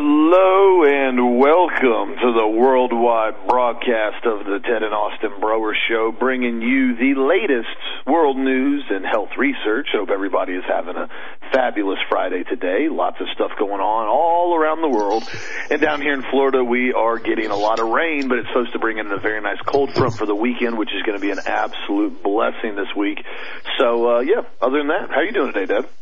Hello and welcome to the worldwide broadcast of the Ted and Austin Broer Show, bringing you the latest world news and health research. Hope everybody is having a fabulous Friday today. Lots of stuff going on all around the world. And down here in Florida, we are getting a lot of rain, but it's supposed to bring in a very nice cold front for the weekend, which is going to be an absolute blessing this week. So, other than that, how are you doing today, Deb?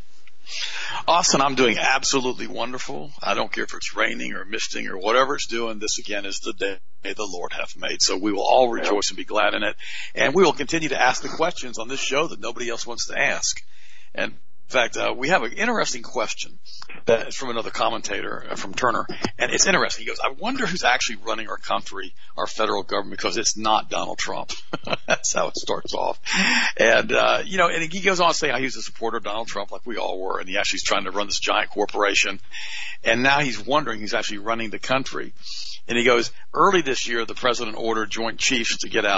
Austin, I'm doing absolutely wonderful. I don't care if it's raining or misting or whatever it's doing. This, again, is the day the Lord hath made. So we will all rejoice and be glad in it. And we will continue to ask the questions on this show that nobody else wants to ask. And in fact, we have an interesting question that is from another commentator, from Turner, and it's interesting. He goes, I wonder who's actually running our country, our federal government, because it's not Donald Trump. That's how it starts off. And, and he goes on to say how he's a supporter of Donald Trump, like we all were, and he actually is trying to run this giant corporation. And now he's wondering who's actually running the country. And he goes, early this year, the president ordered Joint Chiefs to get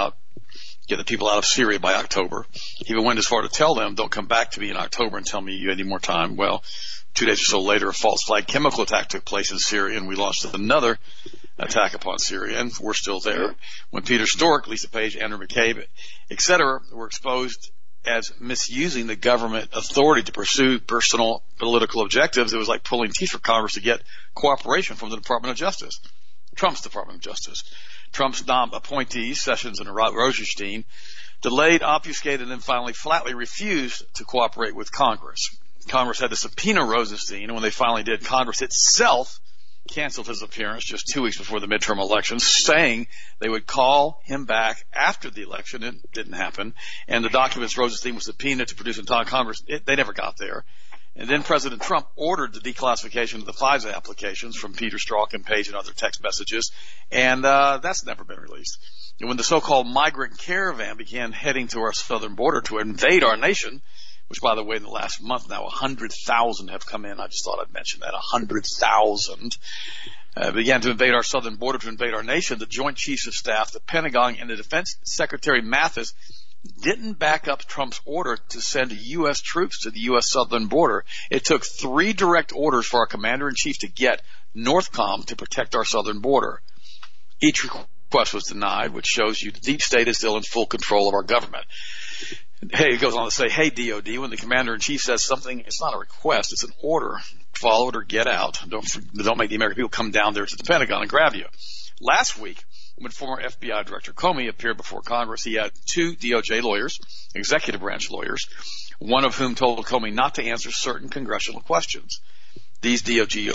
the people out of Syria by October. He even went as far to tell them, don't come back to me in October and tell me you need more time. Well, 2 days or so later, a false flag chemical attack took place in Syria, and we launched another attack upon Syria, and we're still there. When Peter Strzok, Lisa Page, Andrew McCabe, etc., were exposed as misusing the government authority to pursue personal political objectives, it was like pulling teeth for Congress to get cooperation from the Department of Justice, Trump's Department of Justice. Trump's appointees, Sessions and Rosenstein, delayed, obfuscated, and then finally flatly refused to cooperate with Congress. Congress had to subpoena Rosenstein, and when they finally did, Congress itself canceled his appearance just 2 weeks before the midterm elections, saying they would call him back after the election. It didn't happen. And the documents Rosenstein was subpoenaed to produce in Congress, they never got there. And then President Trump ordered the declassification of the FISA applications from Peter Strzok and Page and other text messages, and that's never been released. And when the so-called migrant caravan began heading to our southern border to invade our nation, which, by the way, in the last month now 100,000 have come in. I just thought I'd mention that, 100,000 began to invade our southern border, to invade our nation. The Joint Chiefs of Staff, the Pentagon, and the Defense Secretary Mathis didn't back up Trump's order to send U.S. troops to the U.S. southern border. It took 3 direct orders for our commander-in-chief to get NORTHCOM to protect our southern border. Each request was denied, which shows you the deep state is still in full control of our government. Hey, it goes on to say, hey, DOD, when the commander-in-chief says something, it's not a request, it's an order. Follow it or get out. Don't make the American people come down there to the Pentagon and grab you. Last week, when former FBI Director Comey appeared before Congress, he had 2 DOJ lawyers, executive branch lawyers, one of whom told Comey not to answer certain congressional questions. These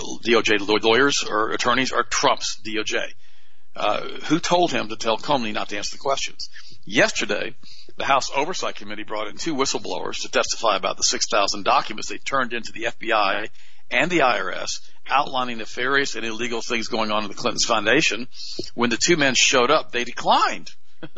DOJ lawyers or attorneys are Trump's DOJ. Who told him to tell Comey not to answer the questions? Yesterday, the House Oversight Committee brought in 2 whistleblowers to testify about the 6,000 documents they turned into the FBI and the IRS, outlining nefarious and illegal things going on in the Clinton Foundation. When the 2 men showed up, they declined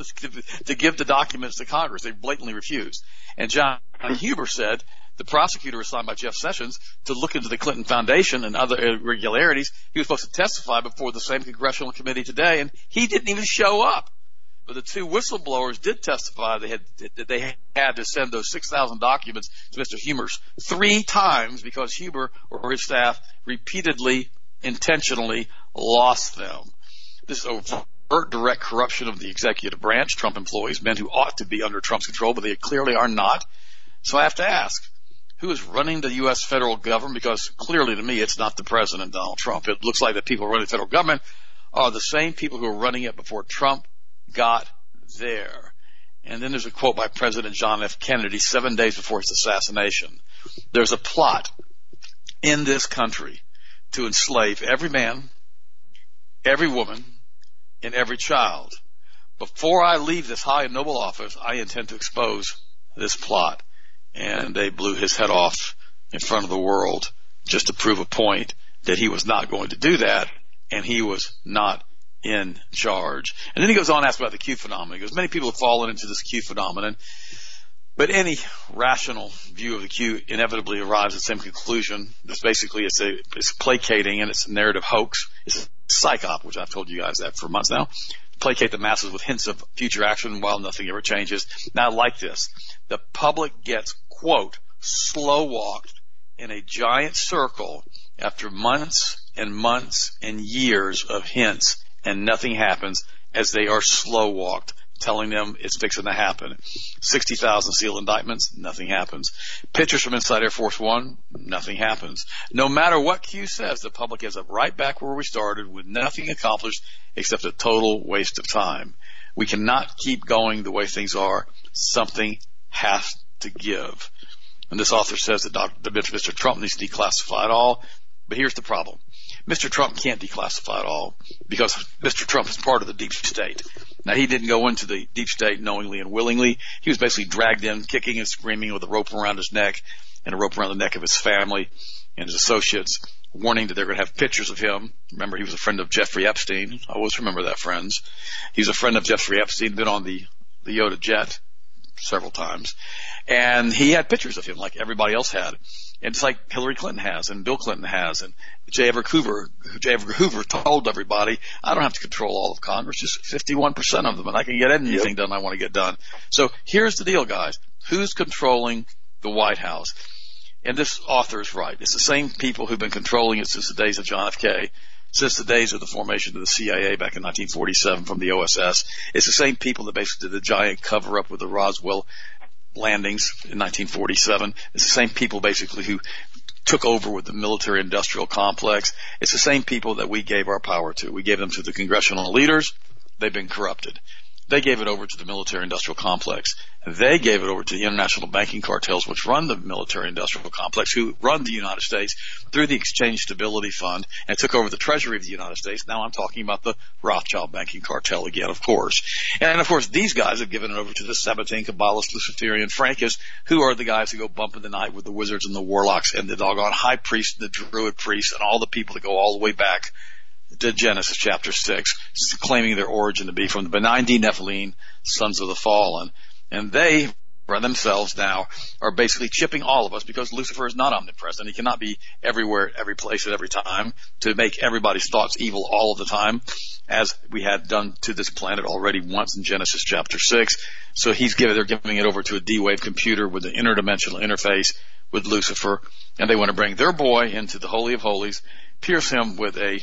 to give the documents to Congress. They blatantly refused. And John Huber said the prosecutor assigned by Jeff Sessions to look into the Clinton Foundation and other irregularities, he was supposed to testify before the same congressional committee today, and he didn't even show up. But the 2 whistleblowers did testify that they had to send those 6,000 documents to Mr. Huber 3 times because Huber or his staff repeatedly, intentionally lost them. This is overt, direct corruption of the executive branch, Trump employees, men who ought to be under Trump's control, but they clearly are not. So I have to ask, who is running the U.S. federal government? Because clearly to me, it's not the president, Donald Trump. It looks like the people running the federal government are the same people who were running it before Trump got there. And then there's a quote by President John F. Kennedy 7 days before his assassination. There's a plot in this country to enslave every man, every woman, and every child. Before I leave this high and noble office, I intend to expose this plot. And they blew his head off in front of the world just to prove a point that he was not going to do that, and he was not in charge. And then he goes on to ask about the Q phenomenon. He goes, many people have fallen into this Q phenomenon, but any rational view of the Q inevitably arrives at the same conclusion. It's basically, it's placating and it's a narrative hoax. It's a psyop, which I've told you guys that for months now. Placate the masses with hints of future action while nothing ever changes. Now, like this, the public gets, quote, slow walked in a giant circle after months and months and years of hints, and nothing happens as they are slow walked, telling them it's fixing to happen. 60,000 sealed indictments, nothing happens. Pictures from inside Air Force One, nothing happens. No matter what Q says, the public ends up right back where we started with nothing accomplished except a total waste of time. We cannot keep going the way things are. Something has to give. And this author says that Mr. Trump needs to declassify it all. But here's the problem. Mr. Trump can't declassify it all because Mr. Trump is part of the deep state. Now, he didn't go into the deep state knowingly and willingly. He was basically dragged in, kicking and screaming with a rope around his neck and a rope around the neck of his family and his associates, warning that they're going to have pictures of him. Remember, he was a friend of Jeffrey Epstein. I always remember that, friends. He was a friend of Jeffrey Epstein, been on the Yoda jet several times. And he had pictures of him like everybody else had. And it's like Hillary Clinton has and Bill Clinton has and J. Edgar Hoover told everybody, I don't have to control all of Congress, just 51% of them, and I can get anything done I want to get done. So here's the deal, guys. Who's controlling the White House? And this author is right. It's the same people who've been controlling it since the days of John F. K., since the days of the formation of the CIA back in 1947 from the OSS. It's the same people that basically did the giant cover-up with the Roswell landings in 1947. It's the same people basically who took over with the military-industrial complex. It's the same people that we gave our power to. We gave them to the congressional leaders. They've been corrupted. They gave it over to the military-industrial complex. They gave it over to the international banking cartels, which run the military-industrial complex, who run the United States through the Exchange Stability Fund and took over the Treasury of the United States. Now I'm talking about the Rothschild banking cartel again, of course. And, of course, these guys have given it over to the Sabbatean, Kabbalist, Luciferian, Frankists, who are the guys who go bump in the night with the wizards and the warlocks and the doggone high priest and the druid priests and all the people that go all the way back to Genesis chapter 6, claiming their origin to be from the benign Nephilim, sons of the fallen. And they, for themselves now, are basically chipping all of us because Lucifer is not omnipresent. He cannot be everywhere, every place, at every time to make everybody's thoughts evil all of the time, as we had done to this planet already once in Genesis chapter 6. So they're giving it over to a D-Wave computer with an interdimensional interface with Lucifer, and they want to bring their boy into the Holy of Holies, pierce him with a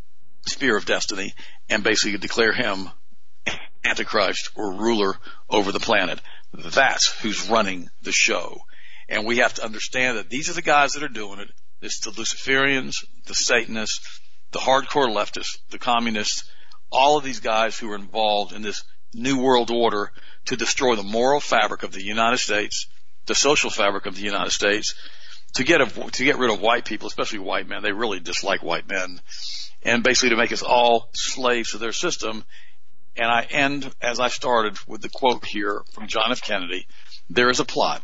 spear of destiny, and basically declare him Antichrist or ruler over the planet. That's who's running the show. And we have to understand that these are the guys that are doing it. It's the Luciferians, the Satanists, the hardcore leftists, the communists, all of these guys who are involved in this new world order to destroy the moral fabric of the United States, the social fabric of the United States, to get rid of white people, especially white men. They really dislike white men. And basically to make us all slaves to their system. And I end, as I started, with the quote here from John F. Kennedy. There is a plot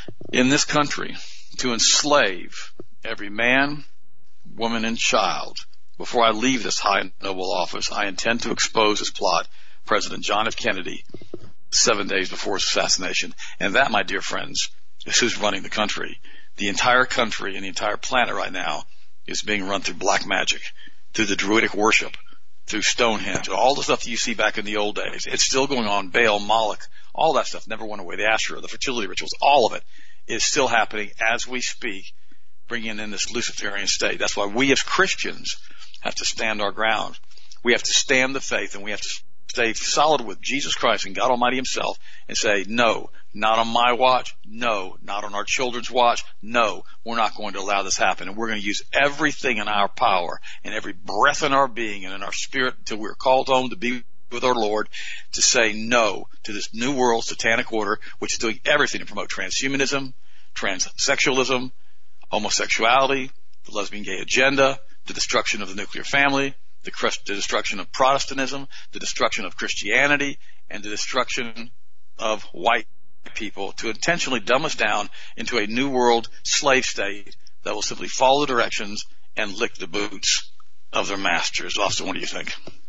in this country to enslave every man, woman, and child. Before I leave this high and noble office, I intend to expose this plot, President John F. Kennedy, 7 days before his assassination. And that, my dear friends, is who's running the country. The entire country and the entire planet right now is being run through black magic, through the druidic worship, through Stonehenge, all the stuff that you see back in the old days. It's still going on. Baal, Moloch, all that stuff never went away. The Asherah, the fertility rituals, all of it is still happening as we speak, bringing in this Luciferian state. That's why we as Christians have to stand our ground. We have to stand the faith, and we have to stay solid with Jesus Christ and God Almighty himself and say, no, not on my watch. No, not on our children's watch. No, we're not going to allow this happen. And we're going to use everything in our power and every breath in our being and in our spirit until we're called home to be with our Lord to say no to this new world satanic order, which is doing everything to promote transhumanism, transsexualism, homosexuality, the lesbian gay agenda, the destruction of the nuclear family, the destruction of Protestantism, the destruction of Christianity, and the destruction of white people to intentionally dumb us down into a new world slave state that will simply follow the directions and lick the boots of their masters. Austin, what do you think?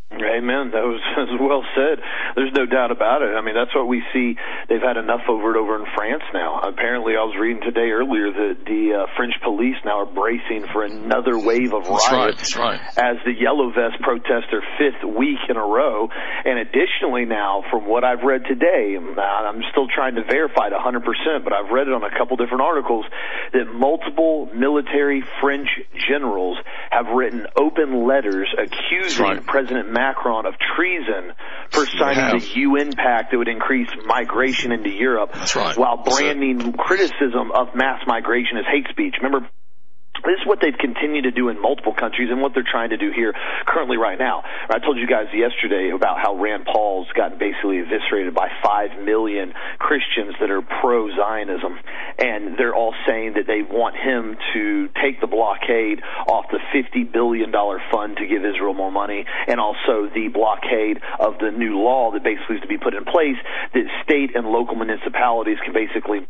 Amen. That was well said. There's no doubt about it. I mean, that's what we see. They've had enough over in France now. Apparently, I was reading today earlier that the French police now are bracing for another wave of riots. That's right. As the Yellow Vest protest their fifth week in a row. And additionally now, from what I've read today, I'm still trying to verify it 100%, but I've read it on a couple different articles, that multiple military French generals have written open letters accusing President Macron of treason for signing the UN pact that would increase migration into Europe, while branding criticism of mass migration as hate speech. Remember, this is what they've continued to do in multiple countries and what they're trying to do here currently right now. I told you guys yesterday about how Rand Paul's gotten basically eviscerated by 5 million Christians that are pro-Zionism, and they're all saying that they want him to take the blockade off the $50 billion fund to give Israel more money, and also the blockade of the new law that basically is to be put in place that state and local municipalities can basically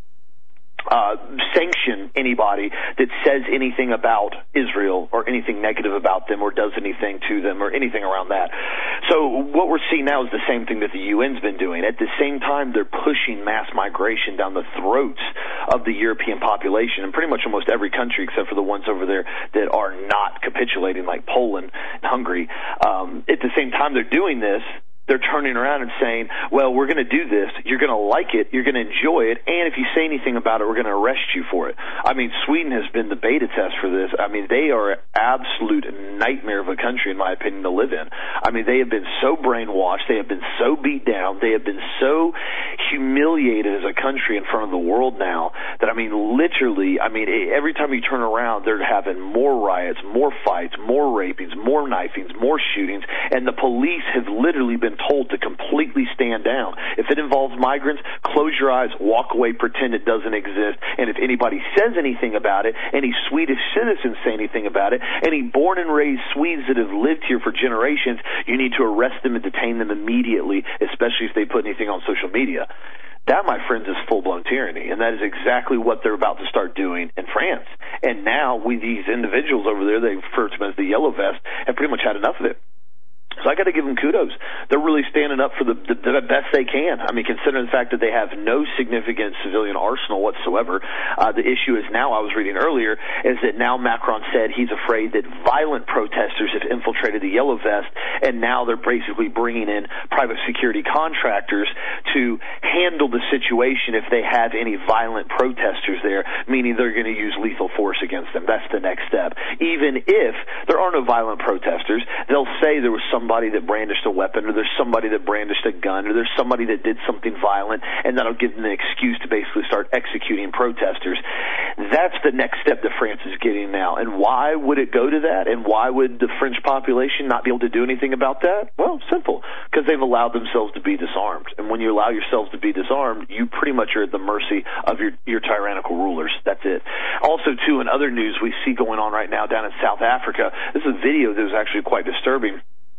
sanction anybody that says anything about Israel or anything negative about them or does anything to them or anything around that. So what we're seeing now is the same thing that the UN's been doing. At the same time, they're pushing mass migration down the throats of the European population in pretty much almost every country except for the ones over there that are not capitulating, like Poland and Hungary. At the same time they're doing this, they're turning around and saying, well, we're going to do this, you're going to like it, you're going to enjoy it, and if you say anything about it, we're going to arrest you for it. I mean, Sweden has been the beta test for this. I mean, they are an absolute nightmare of a country, in my opinion, to live in. I mean, they have been so brainwashed, they have been so beat down, they have been so humiliated as a country in front of the world now that, I mean, literally, I mean, every time you turn around, they're having more riots, more fights, more rapings, more knifings, more shootings, and the police have literally been told to completely stand down. If it involves migrants, close your eyes, walk away, pretend it doesn't exist, and if anybody says anything about it, any Swedish citizens say anything about it, any born and raised Swedes that have lived here for generations, you need to arrest them and detain them immediately, especially if they put anything on social media. That, my friends, is full-blown tyranny, and that is exactly what they're about to start doing in France. And now, with these individuals over there, they refer to them as the Yellow Vest, have pretty much had enough of it. So I got to give them kudos. They're really standing up for the best they can. I mean, considering the fact that they have no significant civilian arsenal whatsoever. The issue is now, I was reading earlier, is that now Macron said he's afraid that violent protesters have infiltrated the Yellow Vest, and now they're basically bringing in private security contractors to handle the situation if they have any violent protesters there, meaning they're going to use lethal force against them. That's the next step. Even if there are no violent protesters, they'll say there was somebody that brandished a weapon, or there's somebody that brandished a gun, or there's somebody that did something violent, and that'll give them an excuse to basically start executing protesters. That's the next step that France is getting now. And why would it go to that? And why would the French population not be able to do anything about that? Well, simple. Because they've allowed themselves to be disarmed. And when you allow yourselves to be disarmed, you pretty much are at the mercy of your tyrannical rulers. That's it. Also, too, in other news we see going on right now down in South Africa, this is a video that was actually quite disturbing.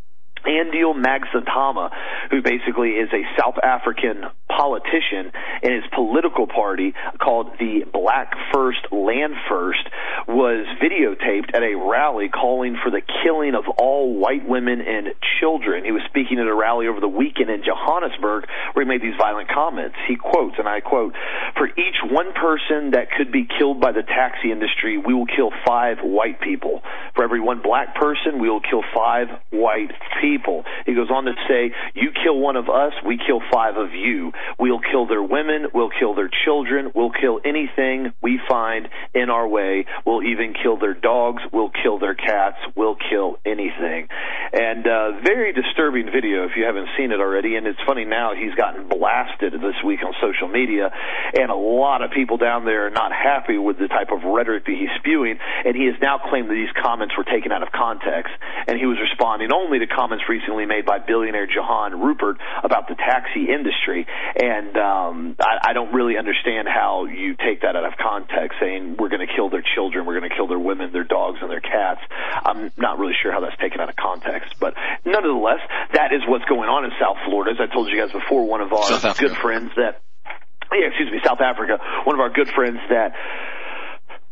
Andile Magsathama, who basically is a South African politician, and his political party called the Black First, Land First, was videotaped at a rally calling for the killing of all white women and children. He was speaking at a rally over the weekend in Johannesburg where he made these violent comments. He quotes, and I quote, "For each one person that could be killed by the taxi industry, we will kill 5 white people. For every one black person, we will kill 5 white people." He goes on to say, "You kill one of us, we kill 5 of you. We'll kill their women, we'll kill their children, we'll kill anything we find in our way. We'll even kill their dogs, we'll kill their cats, we'll kill anything." And very disturbing video if you haven't seen it already. And it's funny now, he's gotten blasted this week on social media, and a lot of people down there are not happy with the type of rhetoric that he's spewing, and he has now claimed that these comments were taken out of context, and he was responding only to comments recently made by billionaire Johan Rupert about the taxi industry. And I don't really understand how you take that out of context, saying we're going to kill their children, we're going to kill their women, their dogs, and their cats. I'm not really sure how that's taken out of context. But nonetheless, that is what's going on in South Florida. As I told you guys before, one of our good friends that, South Africa, one of our good friends that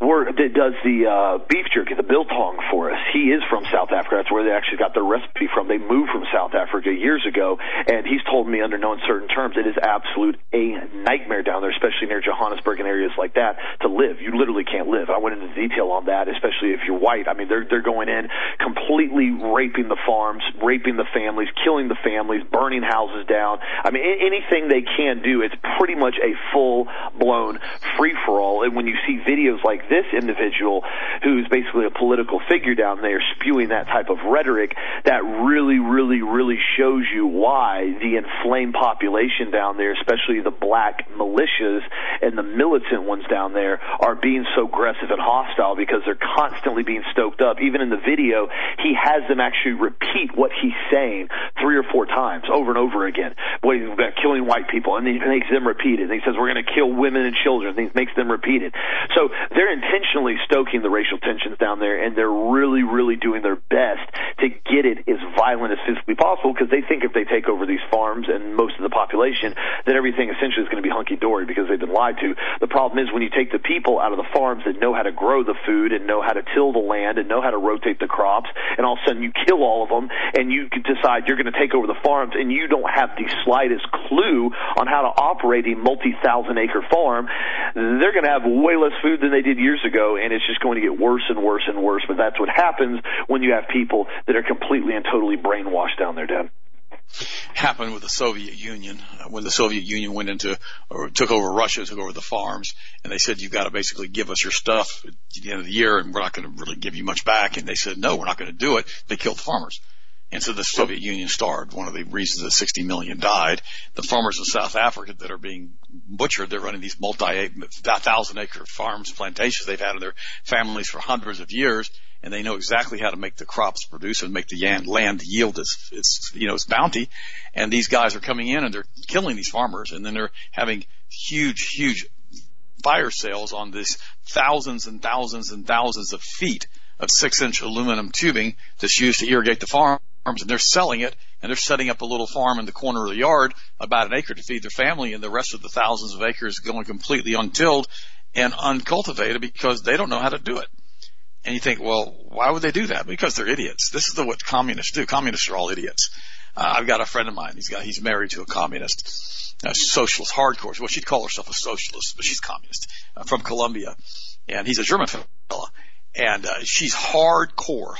that does the beef jerky, the biltong for us. He is from South Africa. That's where they actually got their recipe from. They moved from South Africa years ago, and he's told me under no uncertain terms it is absolute a nightmare down there, especially near Johannesburg and areas like that, to live. You literally can't live. I went into detail on that, especially if you're white. I mean, they're going in, completely raping the farms, raping the families, killing the families, burning houses down. I mean, anything they can do. It's pretty much a full-blown free-for-all. And when you see videos like this individual, who's basically a political figure down there, spewing that type of rhetoric, that really, really, really shows you why the inflamed population down there, especially the black militias and the militant ones down there, are being so aggressive and hostile because they're constantly being stoked up. Even in the video, he has them actually repeat what he's saying 3 or 4 times over and over again. What he's about killing white people, and he makes them repeat it. And he says, we're going to kill women and children, and he makes them repeat it. So they're intentionally stoking the racial tensions down there, and they're really, really doing their best to get it as violent as physically possible, because they think if they take over these farms and most of the population, that everything essentially is going to be hunky-dory because they've been lied to. The problem is when you take the people out of the farms that know how to grow the food and know how to till the land and know how to rotate the crops, and all of a sudden you kill all of them, and you decide you're going to take over the farms, and you don't have the slightest clue on how to operate a multi-thousand-acre farm, they're going to have way less food than they did years ago, and it's just going to get worse and worse and worse. But that's what happens when you have people that are completely and totally brainwashed down there, Dad. Happened with the Soviet Union. When the Soviet Union went into or took over Russia, took over the farms, and they said, you've got to basically give us your stuff at the end of the year, and we're not going to really give you much back. And they said, no, we're not going to do it. They killed the farmers. And so the Soviet Union starved. One of the reasons that 60 million died, the farmers in South Africa that are being butchered, they're running these multi-thousand-acre farms, plantations they've had in their families for hundreds of years, and they know exactly how to make the crops produce and make the land yield its bounty. And these guys are coming in and they're killing these farmers, and then they're having huge fire sales on these thousands and thousands and thousands of feet of 6-inch aluminum tubing that's used to irrigate the farms, and they're selling it, and they're setting up a little farm in the corner of the yard, about an acre, to feed their family, and the rest of the thousands of acres going completely untilled and uncultivated because they don't know how to do it. And you think, well, why would they do that? Because they're idiots. This is what communists do. Communists are all idiots. I've got a friend of mine. He's married to a communist, a socialist, hardcore. Well, she'd call herself a socialist, but she's communist, from Colombia. And he's a German fella. And she's hardcore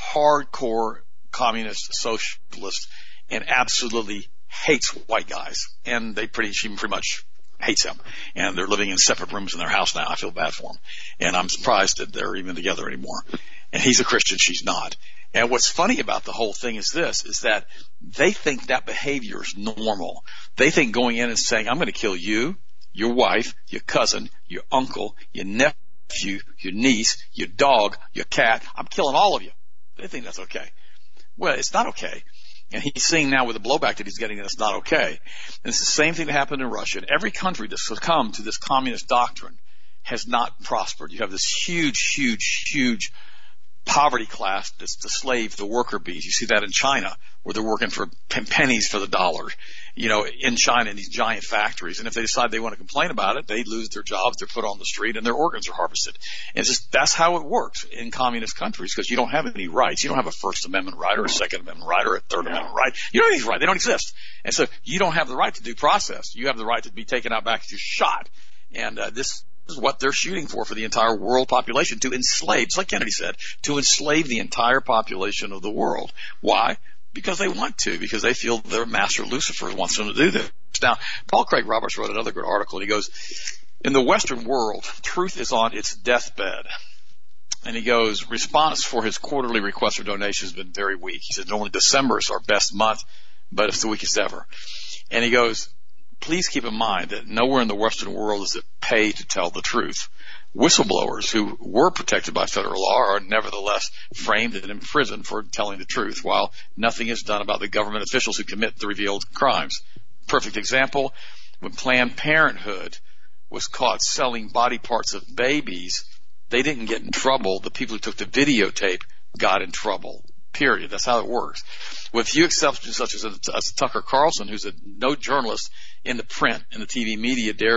communist, socialist, and absolutely hates white guys. And she pretty much hates him. And they're living in separate rooms in their house now. I feel bad for them. And I'm surprised that they're even together anymore. And he's a Christian, she's not. And what's funny about the whole thing is that they think that behavior is normal. They think going in and saying, I'm going to kill you, your wife, your cousin, your uncle, your nephew, your niece, your dog, your cat, I'm killing all of you. They think that's okay. Well, it's not okay. And he's seeing now with the blowback that he's getting that it's not okay. And it's the same thing that happened in Russia. And every country that's succumbed to this communist doctrine has not prospered. You have this huge poverty class that's the slave, the worker bees. You see that in China, where they're working for pennies for the dollar, in China in these giant factories. And if they decide they want to complain about it, they lose their jobs, they're put on the street, and their organs are harvested. And that's how it works in communist countries, because you don't have any rights. You don't have a First Amendment right or a Second Amendment right or a Third Amendment right. You don't have these rights. They don't exist. And so you don't have the right to due process. You have the right to be taken out back if you're shot. And this is what they're shooting for the entire world population, to enslave, just like Kennedy said, to enslave the entire population of the world. Why? Because they want to, because they feel their master Lucifer wants them to do this. Now, Paul Craig Roberts wrote another good article, and he goes, in the Western world, truth is on its deathbed. And he goes, response for his quarterly request for donations has been very weak. He said, only December is our best month, but it's the weakest ever. And he goes, please keep in mind that nowhere in the Western world is it pay to tell the truth. Whistleblowers who were protected by federal law are nevertheless framed and imprisoned for telling the truth, while nothing is done about the government officials who commit the revealed crimes. Perfect example, when Planned Parenthood was caught selling body parts of babies, they didn't get in trouble. The people who took the videotape got in trouble. Period. That's how it works. With few exceptions, such as Tucker Carlson, who's no journalist in the print and the TV media, dares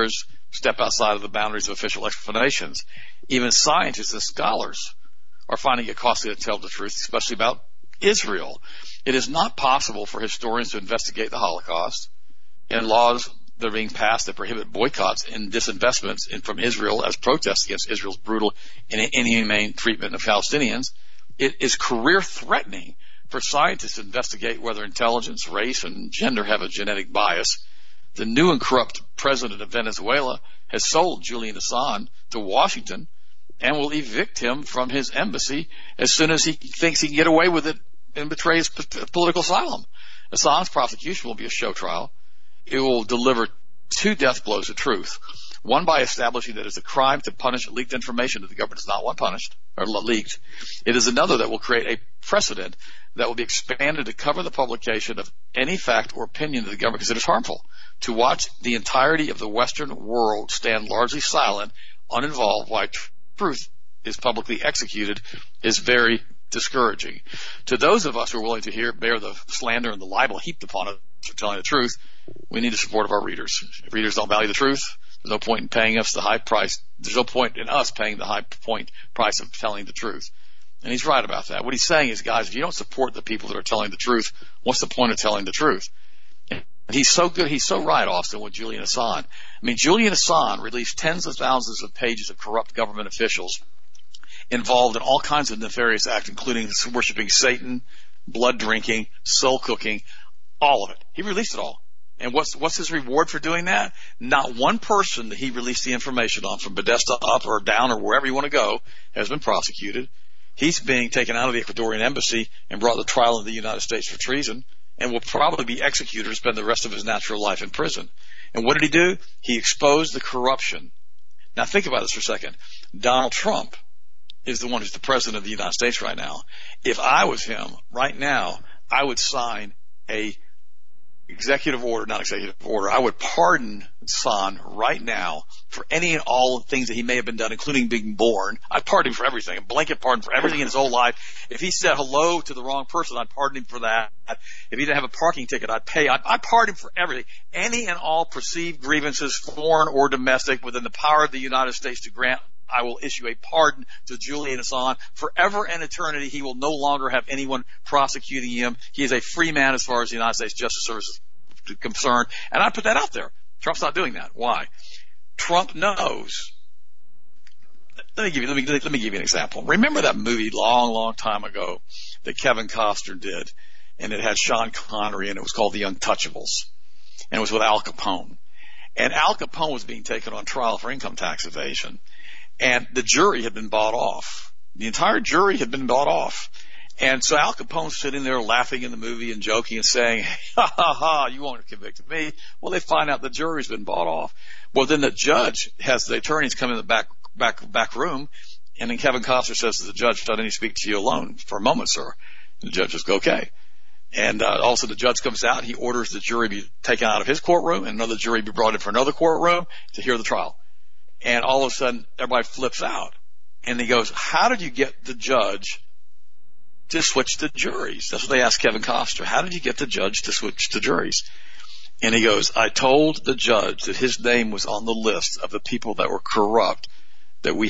step outside of the boundaries of official explanations. Even scientists and scholars are finding it costly to tell the truth, especially about Israel. It is not possible for historians to investigate the Holocaust, and laws that are being passed that prohibit boycotts and disinvestments from Israel as protests against Israel's brutal and inhumane treatment of Palestinians. It is career-threatening for scientists to investigate whether intelligence, race, and gender have a genetic bias. The new and corrupt president of Venezuela has sold Julian Assange to Washington and will evict him from his embassy as soon as he thinks he can get away with it and betray his political asylum. Assange's prosecution will be a show trial. It will deliver 2 death blows of truth. One by establishing that it's a crime to punish leaked information that the government does not want punished or leaked. It is another that will create a precedent that will be expanded to cover the publication of any fact or opinion that the government considers harmful. To watch the entirety of the Western world stand largely silent, uninvolved, while truth is publicly executed is very discouraging. To those of us who are willing to bear the slander and the libel heaped upon us for telling the truth, we need the support of our readers. If readers don't value the truth, there's no point in paying us the high price. There's no point in us paying the high price of telling the truth. And he's right about that. What he's saying is, guys, if you don't support the people that are telling the truth, what's the point of telling the truth? And he's so good. He's so right, Austin, with Julian Assange. I mean, Julian Assange released tens of thousands of pages of corrupt government officials involved in all kinds of nefarious acts, including worshiping Satan, blood drinking, soul cooking, all of it. He released it all. And what's his reward for doing that? Not one person that he released the information on, from Podesta up or down or wherever you want to go, has been prosecuted. He's being taken out of the Ecuadorian embassy and brought to trial in the United States for treason, and will probably be executed or spend the rest of his natural life in prison. And what did he do? He exposed the corruption. Now think about this for a second. Donald Trump is the one who's the president of the United States right now. If I was him right now, I would sign a executive order, I would pardon Assange right now for any and all things that he may have been done, including being born. I'd pardon him for everything, a blanket pardon for everything in his whole life. If he said hello to the wrong person, I'd pardon him for that. If he didn't have a parking ticket, I'd pay. I'd pardon him for everything. Any and all perceived grievances, foreign or domestic, within the power of the United States to grant, I will issue a pardon to Julian Assange. Forever and eternity, he will no longer have anyone prosecuting him. He is a free man as far as the United States Justice Service is concerned. And I put that out there. Trump's not doing that. Why? Trump knows. Let me give you an example. Remember that movie long time ago that Kevin Costner did, and it had Sean Connery, and it was called The Untouchables, and it was with Al Capone. And Al Capone was being taken on trial for income tax evasion. And the jury had been bought off. The entire jury had been bought off. And so Al Capone's sitting there laughing in the movie and joking and saying, ha ha ha, you won't convict me. Well, they find out the jury's been bought off. Well, then the judge has the attorneys come in the back room, and then Kevin Costner says to the judge, I need to speak to you alone for a moment, sir. And the judge says, okay. And also the judge comes out, he orders the jury be taken out of his courtroom and another jury be brought in for another courtroom to hear the trial. And all of a sudden, everybody flips out. And he goes, how did you get the judge to switch to juries? That's what they asked Kevin Costner. How did you get the judge to switch to juries? And he goes, I told the judge that his name was on the list of the people that were corrupt that we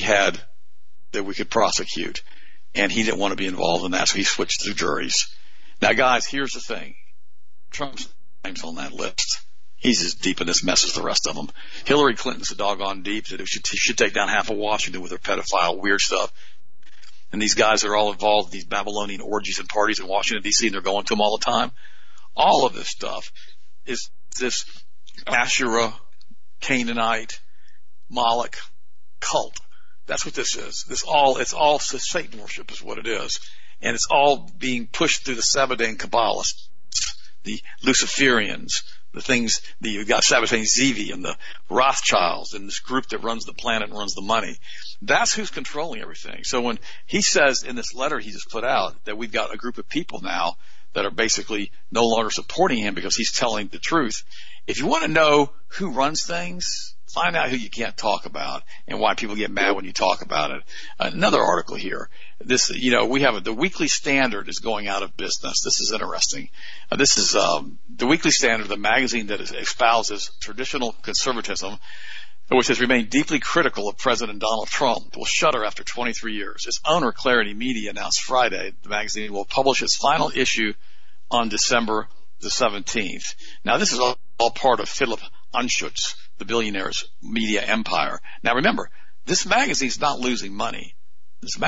could prosecute. And he didn't want to be involved in that, so he switched to juries. Now, guys, here's the thing. Trump's name's on that list. He's as deep in this mess as the rest of them. Hillary Clinton's a doggone deep. She should take down half of Washington with her pedophile weird stuff. And these guys are all involved in these Babylonian orgies and parties in Washington, D.C., and they're going to them all the time. All of this stuff is this Asherah, Canaanite, Moloch cult. That's what this is. It's all Satan worship is what it is. And it's all being pushed through the Sabbatean Kabbalists, the Luciferians, the things that you've got Sabbatean Zevi and the Rothschilds and this group that runs the planet and runs the money. That's who's controlling everything. So when he says in this letter he just put out that we've got a group of people now that are basically no longer supporting him because he's telling the truth, if you want to know who runs things, find out who you can't talk about and why people get mad when you talk about it. Another article here. This, we have the Weekly Standard is going out of business. This is interesting. This is the Weekly Standard, the magazine that espouses traditional conservatism. which has remained deeply critical of President Donald Trump, will shutter after 23 years. Its owner, Clarity Media, announced Friday the magazine will publish its final issue on December the 17th. Now, this is all part of Philip Anschutz, the billionaire's media empire. Now, remember, this magazine's not losing money. This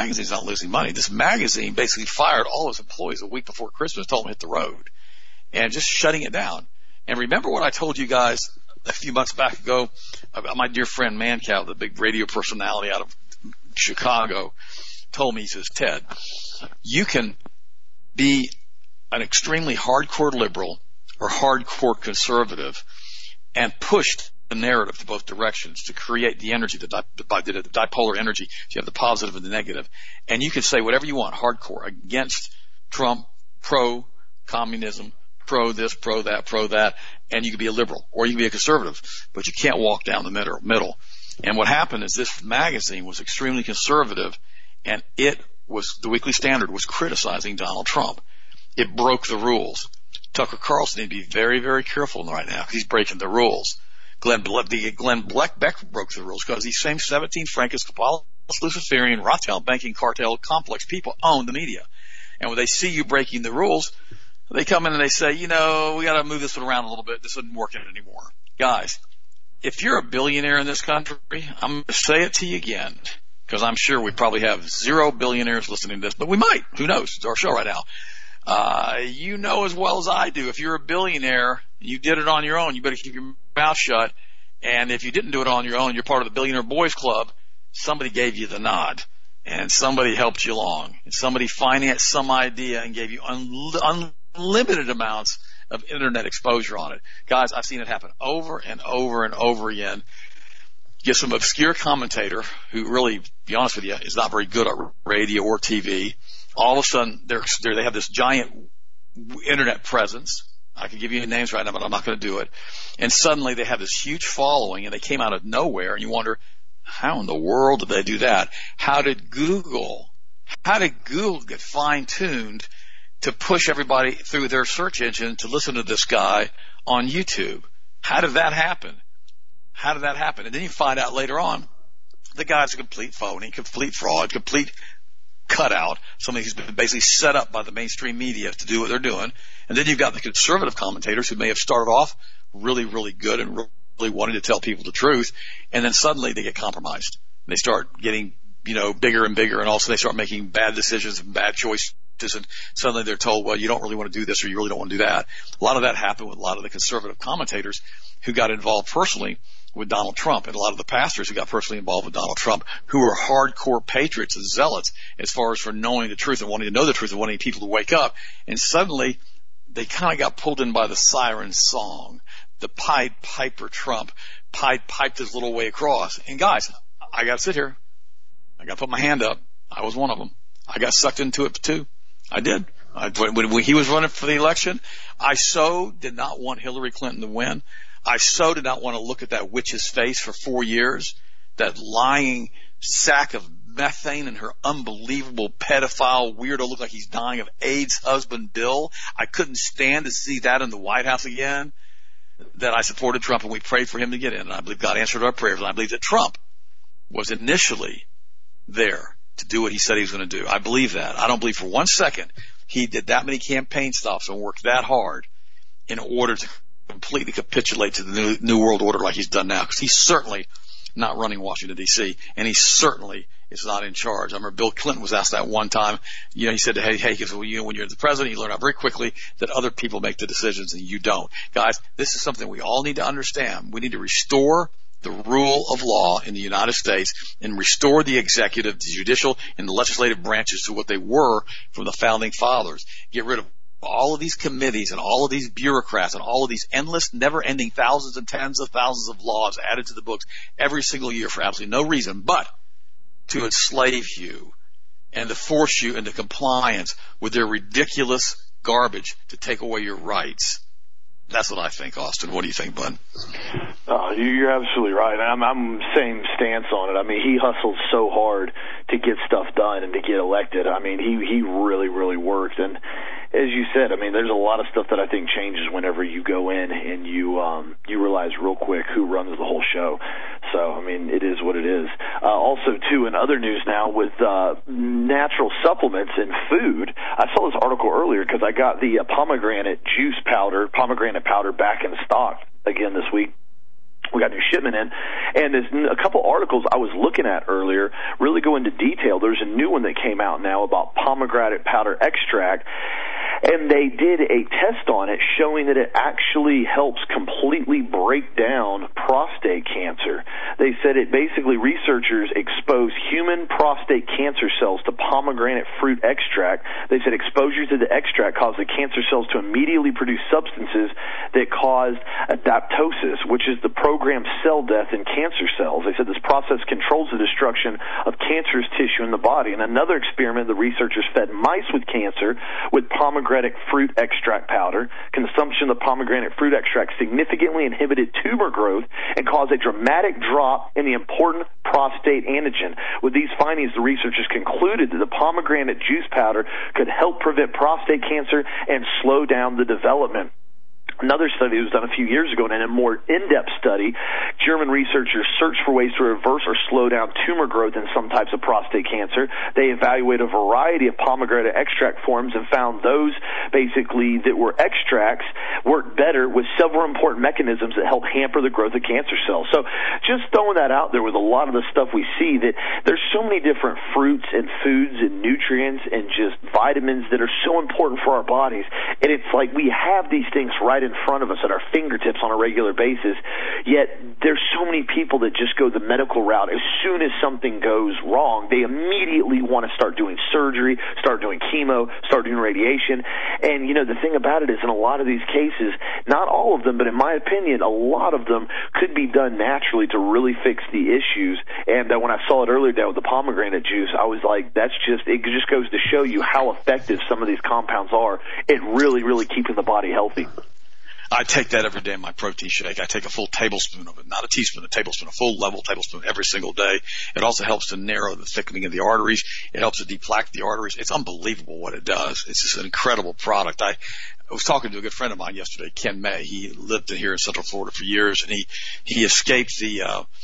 magazine basically fired all its employees a week before Christmas, told them to hit the road, and just shutting it down. And remember what I told you guys a few months back ago about my dear friend Mancow, the big radio personality out of Chicago, told me, he says, Ted, you can be an extremely hardcore liberal or hardcore conservative and push the narrative to both directions to create the energy, the dipolar energy. So you have the positive and the negative. And you can say whatever you want, hardcore, against Trump, pro-communism, pro this, pro that, and you can be a liberal or you can be a conservative, but you can't walk down the middle. And what happened is this magazine was extremely conservative, and the Weekly Standard was criticizing Donald Trump. It broke the rules. Tucker Carlson needs to be very, very careful right now because he's breaking the rules. Glenn Beck broke the rules because these same 17 Francis Cabal, Luciferian, Rothschild banking cartel complex people own the media. And when they see you breaking the rules, they come in and they say, we got to move this one around a little bit. This isn't working anymore. Guys, if you're a billionaire in this country, I'm going to say it to you again, because I'm sure we probably have 0 billionaires listening to this, but we might. Who knows? It's our show right now. You know as well as I do, if you're a billionaire, you did it on your own, you better keep your mouth shut. And if you didn't do it on your own, you're part of the Billionaire Boys Club, somebody gave you the nod. And somebody helped you along. And somebody financed some idea and gave you unlimited amounts of internet exposure on it. Guys, I've seen it happen over and over and over again. Get some obscure commentator who really, to be honest with you, is not very good at radio or TV. All of a sudden, they have this giant internet presence. I can give you names right now, but I'm not going to do it. And suddenly they have this huge following, and they came out of nowhere, and you wonder, how in the world did they do that? How did Google get fine-tuned to push everybody through their search engine to listen to this guy on YouTube? How did that happen? And then you find out later on, the guy's a complete phony, complete fraud, complete cutout, somebody who's been basically set up by the mainstream media to do what they're doing. And then you've got the conservative commentators who may have started off really, really good and really wanted to tell people the truth, and then suddenly they get compromised. They start getting, bigger and bigger, and also they start making bad decisions and bad choices, and suddenly they're told, well, you don't really want to do this or you really don't want to do that. A lot of that happened with a lot of the conservative commentators who got involved personally with Donald Trump, and a lot of the pastors who got personally involved with Donald Trump, who were hardcore patriots and zealots as far as for knowing the truth and wanting to know the truth and wanting people to wake up. And suddenly they kind of got pulled in by the siren song. The Pied Piper Trump piped his little way across. And guys, I got to sit here. I got to put my hand up. I was one of them. I got sucked into it too. I did. When he was running for the election, I so did not want Hillary Clinton to win. I so did not want to look at that witch's face for 4 years, that lying sack of methane and her unbelievable pedophile weirdo look like he's dying of AIDS husband Bill. I couldn't stand to see that in the White House again. That I supported Trump and we prayed for him to get in. And I believe God answered our prayers. And I believe that Trump was initially there to do what he said he was going to do. I believe that. I don't believe for 1 second he did that many campaign stops and worked that hard in order to completely capitulate to the new world order like he's done now. Because he's certainly not running Washington, D.C., and he certainly is not in charge. I remember Bill Clinton was asked that one time. He said, hey, because when you're the president, you learn out very quickly that other people make the decisions and you don't. Guys, this is something we all need to understand. We need to restore the rule of law in the United States and restore the executive, the judicial, and the legislative branches to what they were from the founding fathers. Get rid of all of these committees and all of these bureaucrats and all of these endless, never-ending thousands and tens of thousands of laws added to the books every single year for absolutely no reason but to enslave you and to force you into compliance with their ridiculous garbage to take away your rights. That's what I think, Austin. What do you think, bud? You're absolutely right. I'm same stance on it. I mean, he hustled so hard to get stuff done and to get elected. I mean, he really, really worked. And as you said, I mean, there's a lot of stuff that I think changes whenever you go in and you realize real quick who runs the whole show. So mean, it is what it is. Also, too, in other news now with natural supplements in food, I saw this article earlier because I got the pomegranate powder back in stock again this week. We got a new shipment in, and there's a couple articles I was looking at earlier really go into detail. There's a new one that came out now about pomegranate powder extract, and they did a test on it showing that it actually helps completely break down prostate cancer. They said it basically, researchers exposed human prostate cancer cells to pomegranate fruit extract. They said exposure to the extract caused the cancer cells to immediately produce substances that caused apoptosis, which is the programmed cell death in cancer cells. They said this process controls the destruction of cancerous tissue in the body. In another experiment, the researchers fed mice with cancer with pomegranate fruit extract powder. Consumption of pomegranate fruit extract significantly inhibited tumor growth and caused a dramatic drop in the important prostate antigen. With these findings, the researchers concluded that the pomegranate juice powder could help prevent prostate cancer and slow down the development. Another study was done a few years ago, and in a more in-depth study, German researchers searched for ways to reverse or slow down tumor growth in some types of prostate cancer. They evaluated a variety of pomegranate extract forms and found those basically that were extracts worked better with several important mechanisms that help hamper the growth of cancer cells. So just throwing that out there with a lot of the stuff we see, that there's so many different fruits and foods and nutrients and just vitamins that are so important for our bodies. And it's like we have these things right in front of us at our fingertips on a regular basis, yet there's so many people that just go the medical route. As soon as something goes wrong, they immediately want to start doing surgery, start doing chemo, start doing radiation. And, you know, the thing about it is, in a lot of these cases, not all of them, but in my opinion, a lot of them could be done naturally to really fix the issues. And when I saw it earlier down with the pomegranate juice, I was like, it just goes to show you how effective some of these compounds are at really, really keeping the body healthy. I take that every day in my protein shake. I take a full tablespoon of it, not a teaspoon, a tablespoon, a full level tablespoon every single day. It also helps to narrow the thickening of the arteries. It helps to deplaque the arteries. It's unbelievable what it does. It's just an incredible product. I was talking to a good friend of mine yesterday, Ken May. He lived here in Central Florida for years, and he escaped the,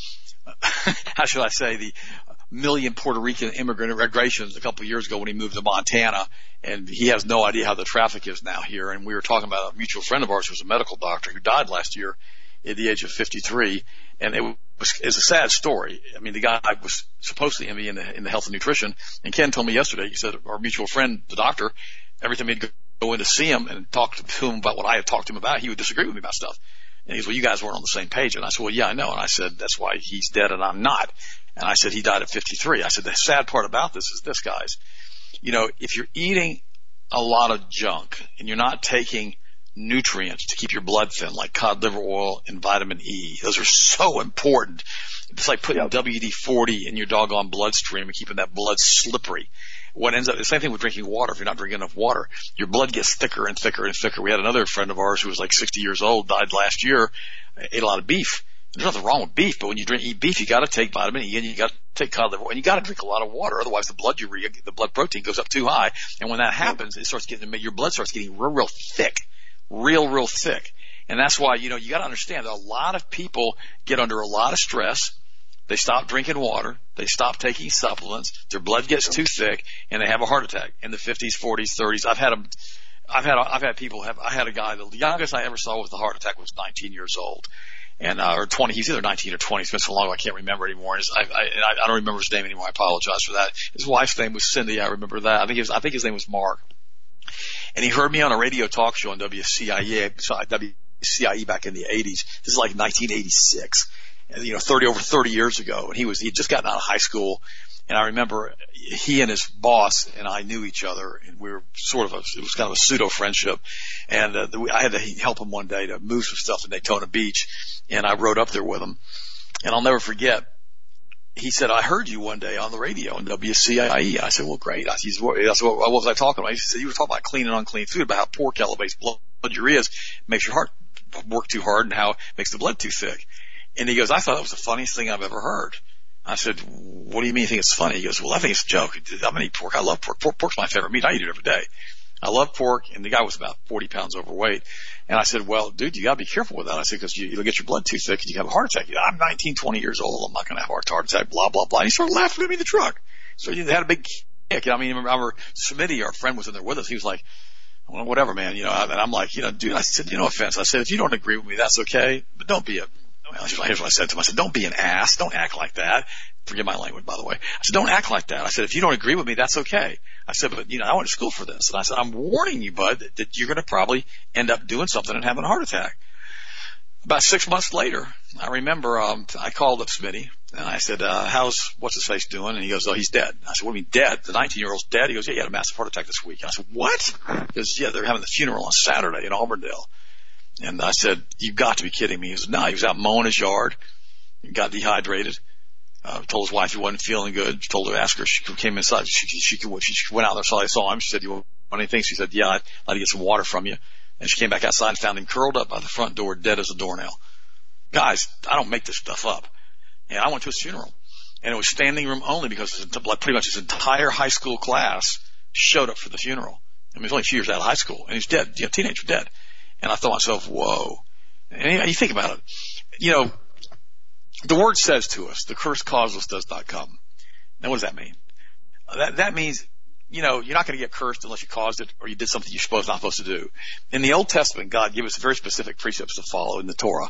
how shall I say, the million Puerto Rican immigrant migrations a couple of years ago when he moved to Montana, and he has no idea how the traffic is now here. And we were talking about a mutual friend of ours who was a medical doctor who died last year at the age of 53, and it's a sad story. I mean, the guy was supposed to be in the health and nutrition, and Ken told me yesterday, he said our mutual friend, the doctor, every time he'd go in to see him and talk to him about what I had talked to him about, he would disagree with me about stuff. And he goes, well, you guys weren't on the same page. And I said, well, yeah, I know. And I said, that's why he's dead and I'm not. And I said, he died at 53. I said, the sad part about this is this, guys. You know, if you're eating a lot of junk and you're not taking nutrients to keep your blood thin, like cod liver oil and vitamin E, those are so important. It's like putting WD-40 in your doggone bloodstream and keeping that blood slippery. What ends up, the same thing with drinking water. If you're not drinking enough water, your blood gets thicker and thicker and thicker. We had another friend of ours who was like 60 years old, died last year, ate a lot of beef. There's nothing wrong with beef, but when you eat beef, you got to take vitamin E and you got to take cod liver oil and you got to drink a lot of water. Otherwise, the blood protein goes up too high. And when that happens, your blood starts getting real thick, real thick. And that's why, you know, you got to understand that a lot of people get under a lot of stress. They stop drinking water. They stop taking supplements. Their blood gets too thick, and they have a heart attack in the 50s, 40s, 30s. I've had people have. I had a guy. The youngest I ever saw with a heart attack was 19 years old, and or 20. He's either 19 or 20. It's been so long I can't remember anymore. I don't remember his name anymore. I apologize for that. His wife's name was Cindy. I remember that. I think his name was Mark. And he heard me on a radio talk show on WCIE back in the 80s. This is like 1986. You know, over 30 years ago, and he'd just gotten out of high school, and I remember he and his boss and I knew each other, and we were it was kind of a pseudo friendship, and I had to help him one day to move some stuff to Daytona Beach, and I rode up there with him, and I'll never forget, he said, I heard you one day on the radio on WCIE. I said, well, great. I said, what was I talking about? He said, you were talking about clean and unclean food, about how pork elevates blood ureas, makes your heart work too hard, and how it makes the blood too thick. And he goes, I thought that was the funniest thing I've ever heard. I said, what do you mean you think it's funny? He goes, well, I think it's a joke. I'm going to eat pork. I love pork. Pork's my favorite meat. I eat it every day. I love pork, and the guy was about 40 pounds overweight. And I said, well, dude, you gotta be careful with that. I said, because you'll get your blood too thick and you have a heart attack. I'm 19, 20 years old. I'm not gonna have a heart attack, blah, blah, blah. And he started laughing at me in the truck. So he had a big kick. I mean, I remember Smitty, our friend, was in there with us. He was like, well, whatever, man, and I'm like, dude, I said, no offense. I said, if you don't agree with me, that's okay, but don't be here's what I said to him. I said, don't be an ass. Don't act like that. Forgive my language, by the way. I said, don't act like that. I said, if you don't agree with me, that's okay. I said, but I went to school for this. And I said, I'm warning you, bud, that you're going to probably end up doing something and having a heart attack. About 6 months later, I remember, I called up Smitty and I said, how's what's his face doing? And he goes, oh, he's dead. I said, what do you mean dead? The 19-year-old's dead? He goes, yeah, he had a massive heart attack this week. And I said, what? He goes, yeah, they're having the funeral on Saturday in Auburndale. And I said, you've got to be kidding me. He goes, no, he was out mowing his yard. He got dehydrated. Told his wife he wasn't feeling good. Told her, asked her, she came inside. She went out there, saw him. She said, you want anything? She said, yeah, I'd like to get some water from you. And she came back outside and found him curled up by the front door, dead as a doornail. Guys, I don't make this stuff up. And I went to his funeral. And it was standing room only because pretty much his entire high school class showed up for the funeral. I mean, he was only 2 years out of high school. And he's dead, teenager dead. And I thought to myself, whoa. And you think about it. The word says to us, the curse causeless does not come. Now, what does that mean? That means, you're not going to get cursed unless you caused it or you did something you're not supposed to do. In the Old Testament, God gave us very specific precepts to follow in the Torah.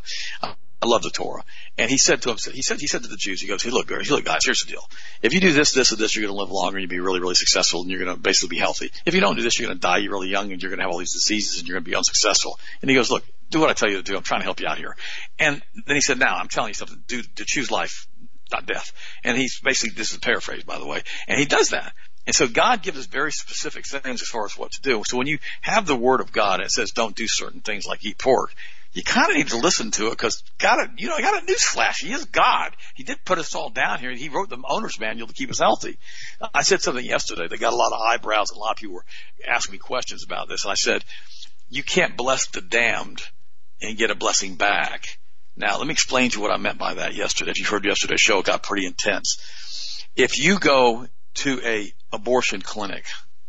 I love the Torah. And he said to him, he said to the Jews, he goes, hey, look, guys, here's the deal. If you do this, this, and this, you're going to live longer and you'll be really, really successful and you're going to basically be healthy. If you don't do this, you're going to die really young and you're going to have all these diseases and you're going to be unsuccessful. And he goes, look, do what I tell you to do. I'm trying to help you out here. And then he said, now I'm telling you something, to choose life, not death. And he's basically, this is a paraphrase, by the way, and he does that. And so God gives us very specific things as far as what to do. So when you have the word of God and it says don't do certain things like eat pork, you kind of need to listen to it because I got a newsflash. He is God. He did put us all down here. He wrote the owner's manual to keep us healthy. I said something yesterday that got a lot of eyebrows and a lot of people were asking me questions about this. And I said, you can't bless the damned and get a blessing back. Now, let me explain to you what I meant by that yesterday. If you heard yesterday's show, it got pretty intense. If you go to a abortion clinic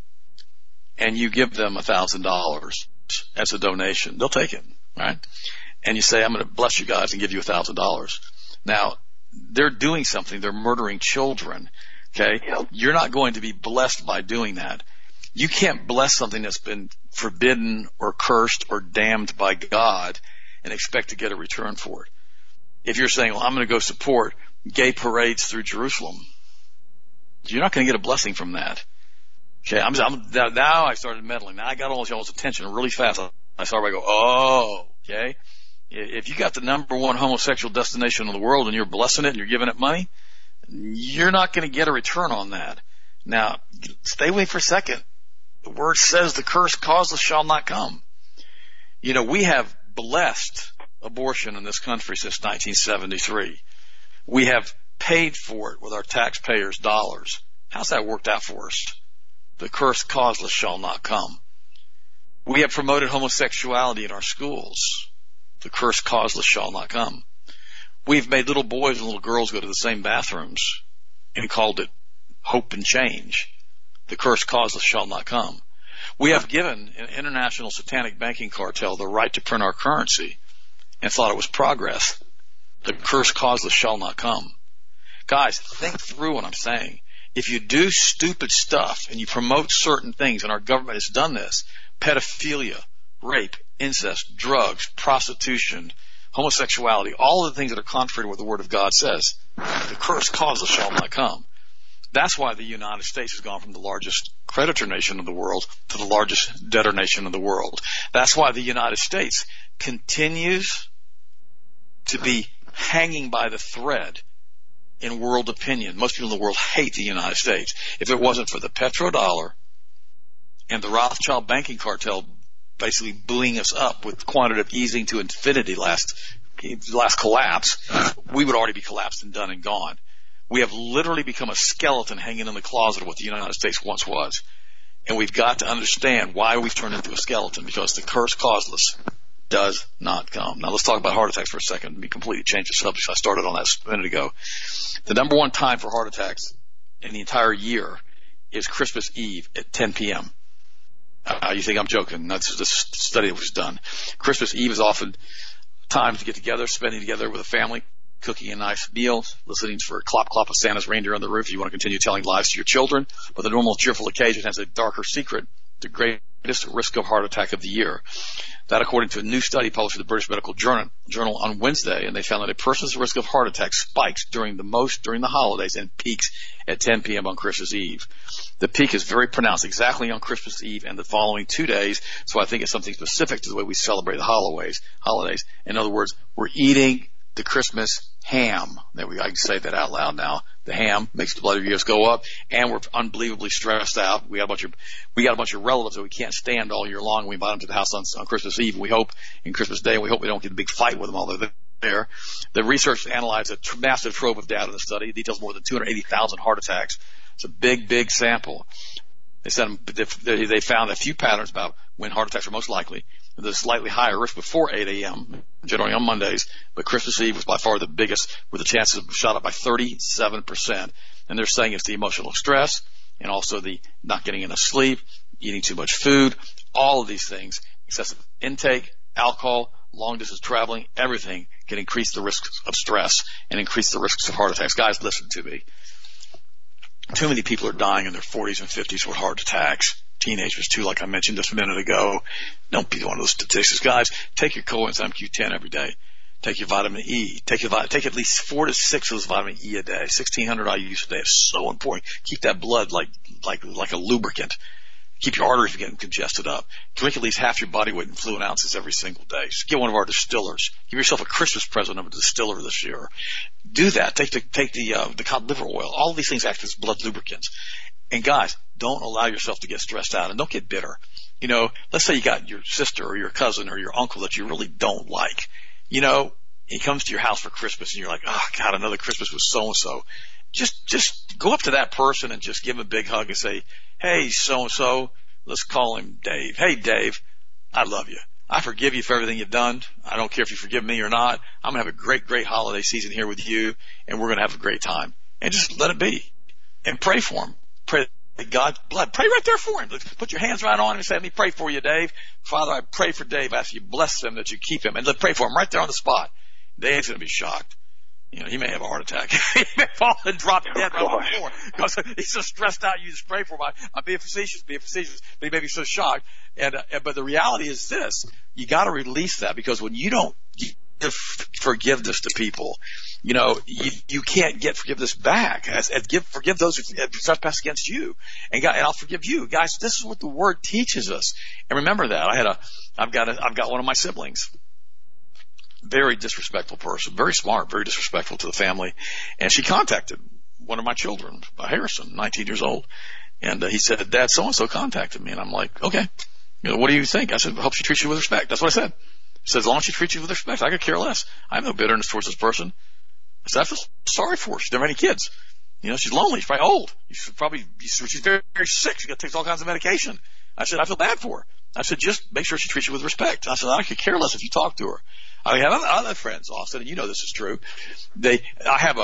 and you give them $1,000 as a donation, they'll take it, right? And you say, I'm going to bless you guys and give you $1,000. Now, they're doing something. They're murdering children, okay? You're not going to be blessed by doing that. You can't bless something that's been forbidden or cursed or damned by God and expect to get a return for it. If you're saying, well, I'm going to go support gay parades through Jerusalem, you're not going to get a blessing from that. Okay, now I started meddling. Now I got all y'all's attention really fast. I started to go, oh, okay. If you got the number one homosexual destination in the world and you're blessing it and you're giving it money, you're not going to get a return on that. Now, stay with me for a second. The word says the curse causeless shall not come. We have blessed abortion in this country since 1973. We have paid for it with our taxpayers' dollars. How's that worked out for us? The curse causeless shall not come. We have promoted homosexuality in our schools. The curse causeless shall not come. We've made little boys and little girls go to the same bathrooms and called it hope and change. The curse causeless shall not come. We have given an international satanic banking cartel the right to print our currency and thought it was progress. The curse causeless shall not come. Guys, think through what I'm saying. If you do stupid stuff and you promote certain things, and our government has done this, pedophilia, rape, incest, drugs, prostitution, homosexuality, all of the things that are contrary to what the Word of God says, the curse causeless shall not come. That's why the United States has gone from the largest creditor nation in the world to the largest debtor nation in the world. That's why the United States continues to be hanging by the thread in world opinion. Most people in the world hate the United States. If it wasn't for the petrodollar and the Rothschild banking cartel basically buoying us up with quantitative easing to infinity last collapse, we would already be collapsed and done and gone. We have literally become a skeleton hanging in the closet of what the United States once was. And we've got to understand why we've turned into a skeleton, because the curse causeless does not come. Now let's talk about heart attacks for a second. Let me completely change the subject. I started on that a minute ago. The number one time for heart attacks in the entire year is Christmas Eve at 10 p.m. You think I'm joking. That's the study that was done. Christmas Eve is often time to get together, spending together with a family, cooking a nice meal, listening for clop clop of Santa's reindeer on the roof. You want to continue telling lies to your children, but the normal cheerful occasion has a darker secret, the greatest risk of heart attack of the year. That according to a new study published in the British Medical Journal on Wednesday, and they found that a person's risk of heart attack spikes during the holidays and peaks at 10 p.m. on Christmas Eve. The peak is very pronounced exactly on Christmas Eve and the following 2 days, so I think it's something specific to the way we celebrate the holidays. In other words, we're eating the Christmas ham. I can say that out loud now. The ham makes the blood of yours go up, and we're unbelievably stressed out. We got a bunch of relatives that we can't stand all year long. We invite them to the house on Christmas Eve, and we hope in Christmas Day, and we hope we don't get a big fight with them while they're there. The research analyzed a massive trove of data in the study. It details more than 280,000 heart attacks. It's a big sample. They found a few patterns about when heart attacks are most likely. There's a slightly higher risk before 8 a.m., generally on Mondays, but Christmas Eve was by far the biggest, with the chances shot up by 37%. And they're saying it's the emotional stress and also the not getting enough sleep, eating too much food, all of these things, excessive intake, alcohol, long distance traveling, everything can increase the risks of stress and increase the risks of heart attacks. Guys, listen to me. Too many people are dying in their 40s and 50s with heart attacks. Teenagers too, like I mentioned just a minute ago. Don't be one of those statistics. Guys, take your coenzyme Q10 every day. Take your vitamin E. Take at least 4 to 6 of those vitamin E a day. 1,600 IUs a day is so important. Keep that blood like a lubricant. Keep your arteries from getting congested up. Drink at least half your body weight in fluid ounces every single day. So get one of our distillers. Give yourself a Christmas present of a distiller this year. Do that. Take the cod liver oil. All of these things act as blood lubricants. And guys, don't allow yourself to get stressed out, and don't get bitter. Let's say you got your sister or your cousin or your uncle that you really don't like. He comes to your house for Christmas and you're like, oh God, another Christmas with so-and-so. Just go up to that person and just give him a big hug and say, hey, so-and-so, let's call him Dave. Hey, Dave, I love you. I forgive you for everything you've done. I don't care if you forgive me or not. I'm going to have a great holiday season here with you, and we're going to have a great time. And just let it be. And pray for him. Pray God's blood. Pray right there for him. Put your hands right on him and say, let me pray for you, Dave. Father, I pray for Dave. I ask you bless him, that you keep him. And pray for him right there on the spot. Dave's going to be shocked. He may have a heart attack. He may fall and drop dead right on the floor because he's so stressed out. You just pray for him. I'm being facetious, but he may be so shocked. But the reality is this: you got to release that, because when you don't give forgiveness to people, you can't get forgiveness back. Forgive those who trespass against you, and I'll forgive you, guys. This is what the Word teaches us. And remember that I've got one of my siblings. Very disrespectful person, very smart, very disrespectful to the family. And she contacted one of my children, Harrison, 19 years old. And he said, Dad, so-and-so contacted me. And I'm like, okay, what do you think? I said, I hope she treats you with respect. That's what I said. I said, as long as she treats you with respect, I could care less. I have no bitterness towards this person. I said, I feel sorry for her. She doesn't have any kids. She's lonely. She's probably old. She's very, very sick. She takes all kinds of medication. I said, I feel bad for her. I said, just make sure she treats you with respect. I said, I could care less if you talk to her. I have other friends, Austin, and this is true. I have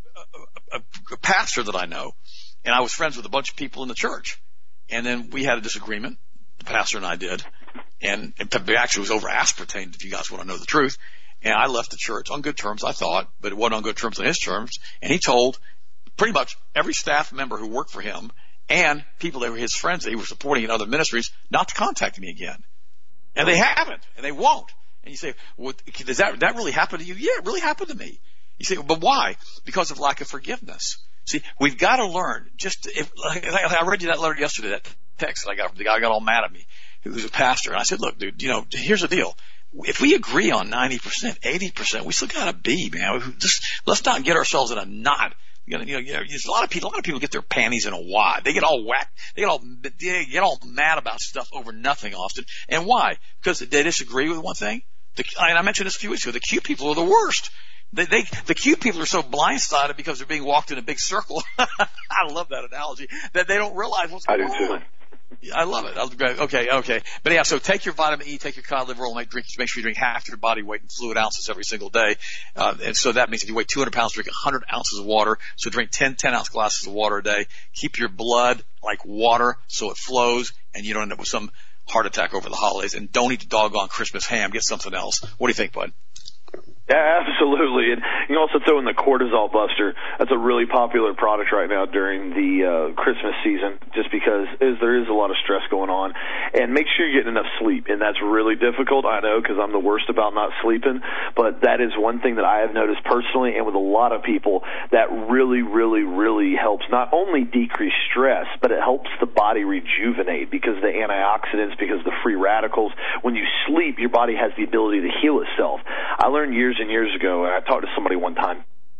a pastor that I know, and I was friends with a bunch of people in the church. And then we had a disagreement, the pastor and I did. And it actually was over aspartame, if you guys want to know the truth. And I left the church on good terms, I thought, but it wasn't on good terms on his terms. And he told pretty much every staff member who worked for him and people that were his friends that he was supporting in other ministries not to contact me again. And they haven't, and they won't. And you say, well, does that really happen to you? Yeah, it really happened to me. You say, but why? Because of lack of forgiveness. See, we've got to learn. I read you that letter yesterday, that text that I got from the guy who got all mad at me, who's a pastor. And I said, look, dude, here's the deal. If we agree on 90%, 80%, we still got to be, man. Let's not get ourselves in a knot. A lot of people get their panties in a wad. They get all whacked. They get all mad about stuff over nothing often. And why? Because they disagree with one thing. And I mentioned this a few weeks ago. The cute people are the worst. The cute people are so blindsided because they're being walked in a big circle. I love that analogy, that they don't realize what's going on. I do too. I love it. Okay. But yeah, so take your vitamin E, take your cod liver oil, make sure you drink half your body weight in fluid ounces every single day. And so that means if you weigh 200 pounds, drink 100 ounces of water. So drink 10-ounce glasses of water a day. Keep your blood like water so it flows and you don't end up with some heart attack over the holidays. And don't eat the doggone Christmas ham. Get something else. What do you think, bud? Yeah, absolutely. And you can also throw in the Cortisol Buster. That's a really popular product right now during the Christmas season, just because there is a lot of stress going on. And make sure you're getting enough sleep. And that's really difficult, I know, because I'm the worst about not sleeping. But that is one thing that I have noticed personally and with a lot of people that really, really, really helps not only decrease stress, but it helps the body rejuvenate because the antioxidants, because the free radicals. When you sleep, your body has the ability to heal itself. I learned years and years ago, and I talked to somebody one time,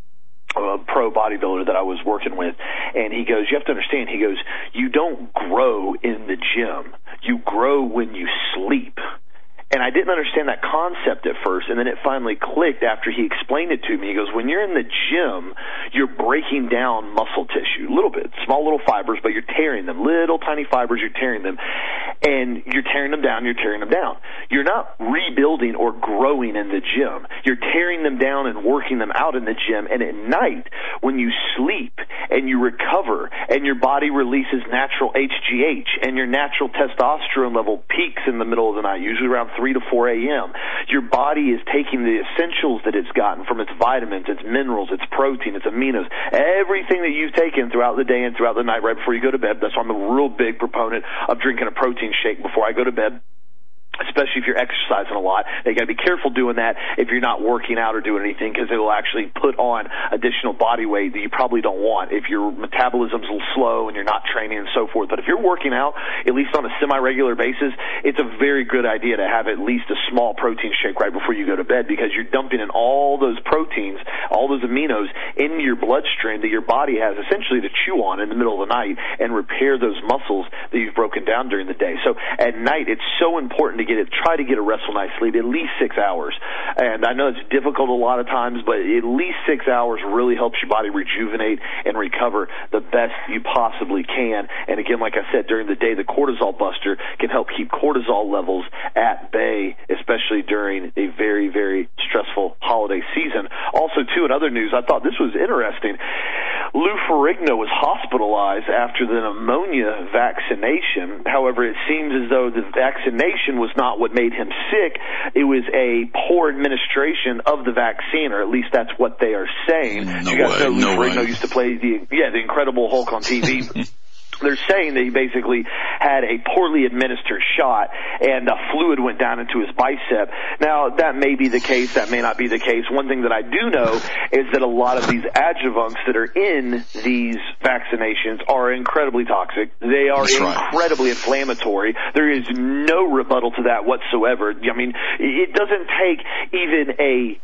a pro bodybuilder that I was working with, and he goes, you have to understand, he goes, you don't grow in the gym. You grow when you sleep. And I didn't understand that concept at first, and then it finally clicked after he explained it to me. He goes, when you're in the gym, you're breaking down muscle tissue, a little bit, small little fibers, but you're tearing them, little tiny fibers, you're tearing them, and you're tearing them down, you're tearing them down. You're not rebuilding or growing in the gym. You're tearing them down and working them out in the gym, and at night, when you sleep and you recover and your body releases natural HGH and your natural testosterone level peaks in the middle of the night, usually around 3 to 4 a.m. Your body is taking the essentials that it's gotten from its vitamins, its minerals, its protein, its aminos, everything that you've taken throughout the day and throughout the night right before you go to bed. That's why I'm a real big proponent of drinking a protein shake before I go to bed, especially if you're exercising a lot. You got to be careful doing that if you're not working out or doing anything, because it will actually put on additional body weight that you probably don't want if your metabolism's a little slow and you're not training and so forth. But if you're working out, at least on a semi-regular basis, it's a very good idea to have at least a small protein shake right before you go to bed, because you're dumping in all those proteins, all those aminos into your bloodstream that your body has essentially to chew on in the middle of the night and repair those muscles that you've broken down during the day. So at night, it's so important to try to get a restful night's sleep, at least 6 hours. And I know it's difficult a lot of times, but at least 6 hours really helps your body rejuvenate and recover the best you possibly can. And again, like I said, during the day, the Cortisol Buster can help keep cortisol levels at bay, especially during a very, very stressful holiday season. Also, too, in other news, I thought this was interesting. Lou Ferrigno was hospitalized after the pneumonia vaccination. However, it seems as though the vaccination was not what made him sick. It was a poor administration of the vaccine, or at least that's what they are saying. You guys know Lou Ferrigno used to play the Incredible Hulk on TV. They're saying that he basically had a poorly administered shot and fluid went down into his bicep. Now, that may be the case. That may not be the case. One thing that I do know is that a lot of these adjuvants that are in these vaccinations are incredibly toxic. They are incredibly inflammatory. There is no rebuttal to that whatsoever. I mean, it doesn't take even a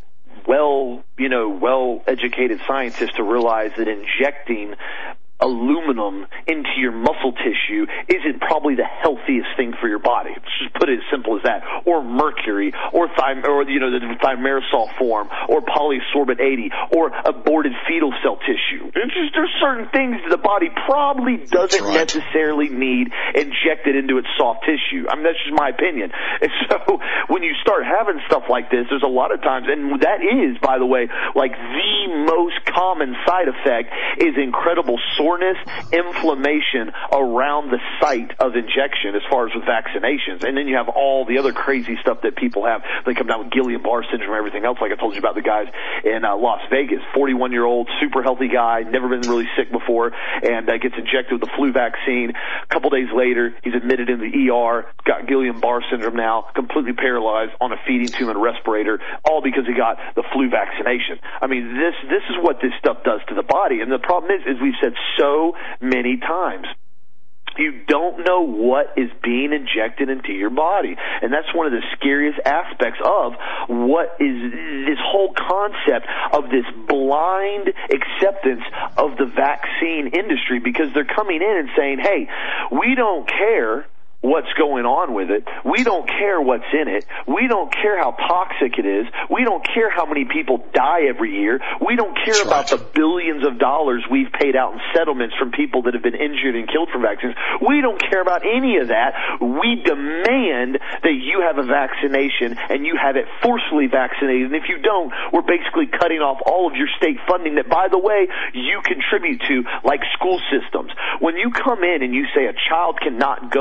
well-educated scientist to realize that injecting aluminum into your muscle tissue isn't probably the healthiest thing for your body. Let's just put it as simple as that. Or mercury, or the thimerosal form, or polysorbate 80, or aborted fetal cell tissue. There's certain things that the body probably doesn't necessarily need injected into its soft tissue. I mean, that's just my opinion. And so when you start having stuff like this, there's a lot of times, and that is, by the way, like the most common side effect is incredible soreness, inflammation around the site of injection as far as with vaccinations. And then you have all the other crazy stuff that people have. They come down with Guillain-Barré syndrome and everything else, like I told you about the guys in Las Vegas. 41-year-old, super healthy guy, never been really sick before, and gets injected with the flu vaccine. A couple days later, he's admitted in the ER, got Guillain-Barré syndrome now, completely paralyzed on a feeding tube and respirator, all because he got the flu vaccination. I mean, this is what this stuff does to the body. And the problem is we've said so many times, you don't know what is being injected into your body. And that's one of the scariest aspects of what is this whole concept of this blind acceptance of the vaccine industry, because they're coming in and saying, hey, we don't care what's going on with it. We don't care what's in it. We don't care how toxic it is. We don't care how many people die every year. We don't care about the billions of dollars we've paid out in settlements from people that have been injured and killed from vaccines. We don't care about any of that. We demand that you have a vaccination and you have it forcefully vaccinated. And if you don't, we're basically cutting off all of your state funding that, by the way, you contribute to, like school systems. When you come in and you say a child cannot go to a public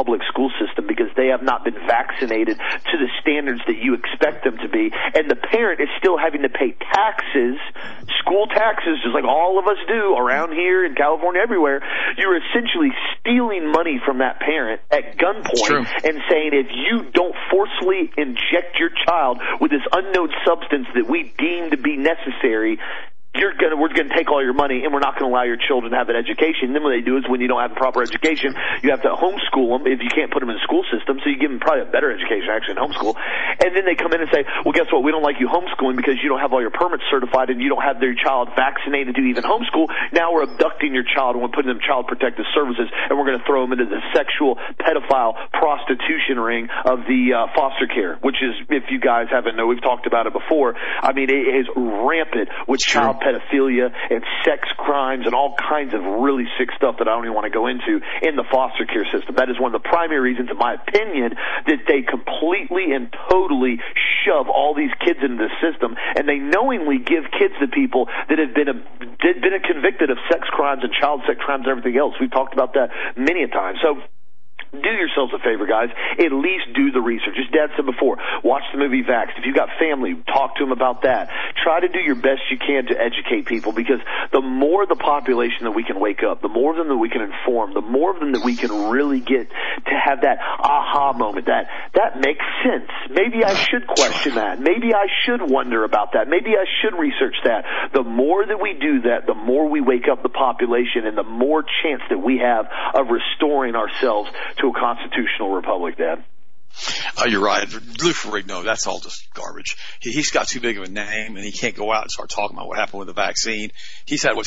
public school system because they have not been vaccinated to the standards that you expect them to be, and the parent is still having to pay taxes, school taxes, just like all of us do around here in California, everywhere. You're essentially stealing money from that parent at gunpoint and saying, if you don't forcefully inject your child with this unknown substance that we deem to be necessary, we're going to take all your money, and we're not going to allow your children to have an education. Then what they do is, when you don't have a proper education, you have to homeschool them if you can't put them in a school system, so you give them probably a better education, actually, in homeschool. And then they come in and say, well, guess what? We don't like you homeschooling because you don't have all your permits certified and you don't have their child vaccinated to even homeschool. Now we're abducting your child and we're putting them in child protective services, and we're going to throw them into the sexual pedophile prostitution ring of the foster care, which is, if you guys haven't know, we've talked about it before. I mean, it is rampant with child pedophilia and sex crimes and all kinds of really sick stuff that I don't even want to go into in the foster care system. That is one of the primary reasons, in my opinion, that they completely and totally shove all these kids into the system, and they knowingly give kids to people that have been convicted of sex crimes and child sex crimes and everything else. We've talked about that many a time. So do yourselves a favor, guys. At least do the research. As Dad said before, watch the movie Vaxxed. If you've got family, talk to them about that. Try to do your best you can to educate people, because the more the population that we can wake up, the more of them that we can inform, the more of them that we can really get to have that aha moment, that makes sense. Maybe I should question that. Maybe I should wonder about that. Maybe I should research that. The more that we do that, the more we wake up the population, and the more chance that we have of restoring ourselves to a constitutional republic, Dad. You're right. Lou Ferrigno, that's all just garbage. He's got too big of a name, and he can't go out and start talking about what happened with the vaccine. He's had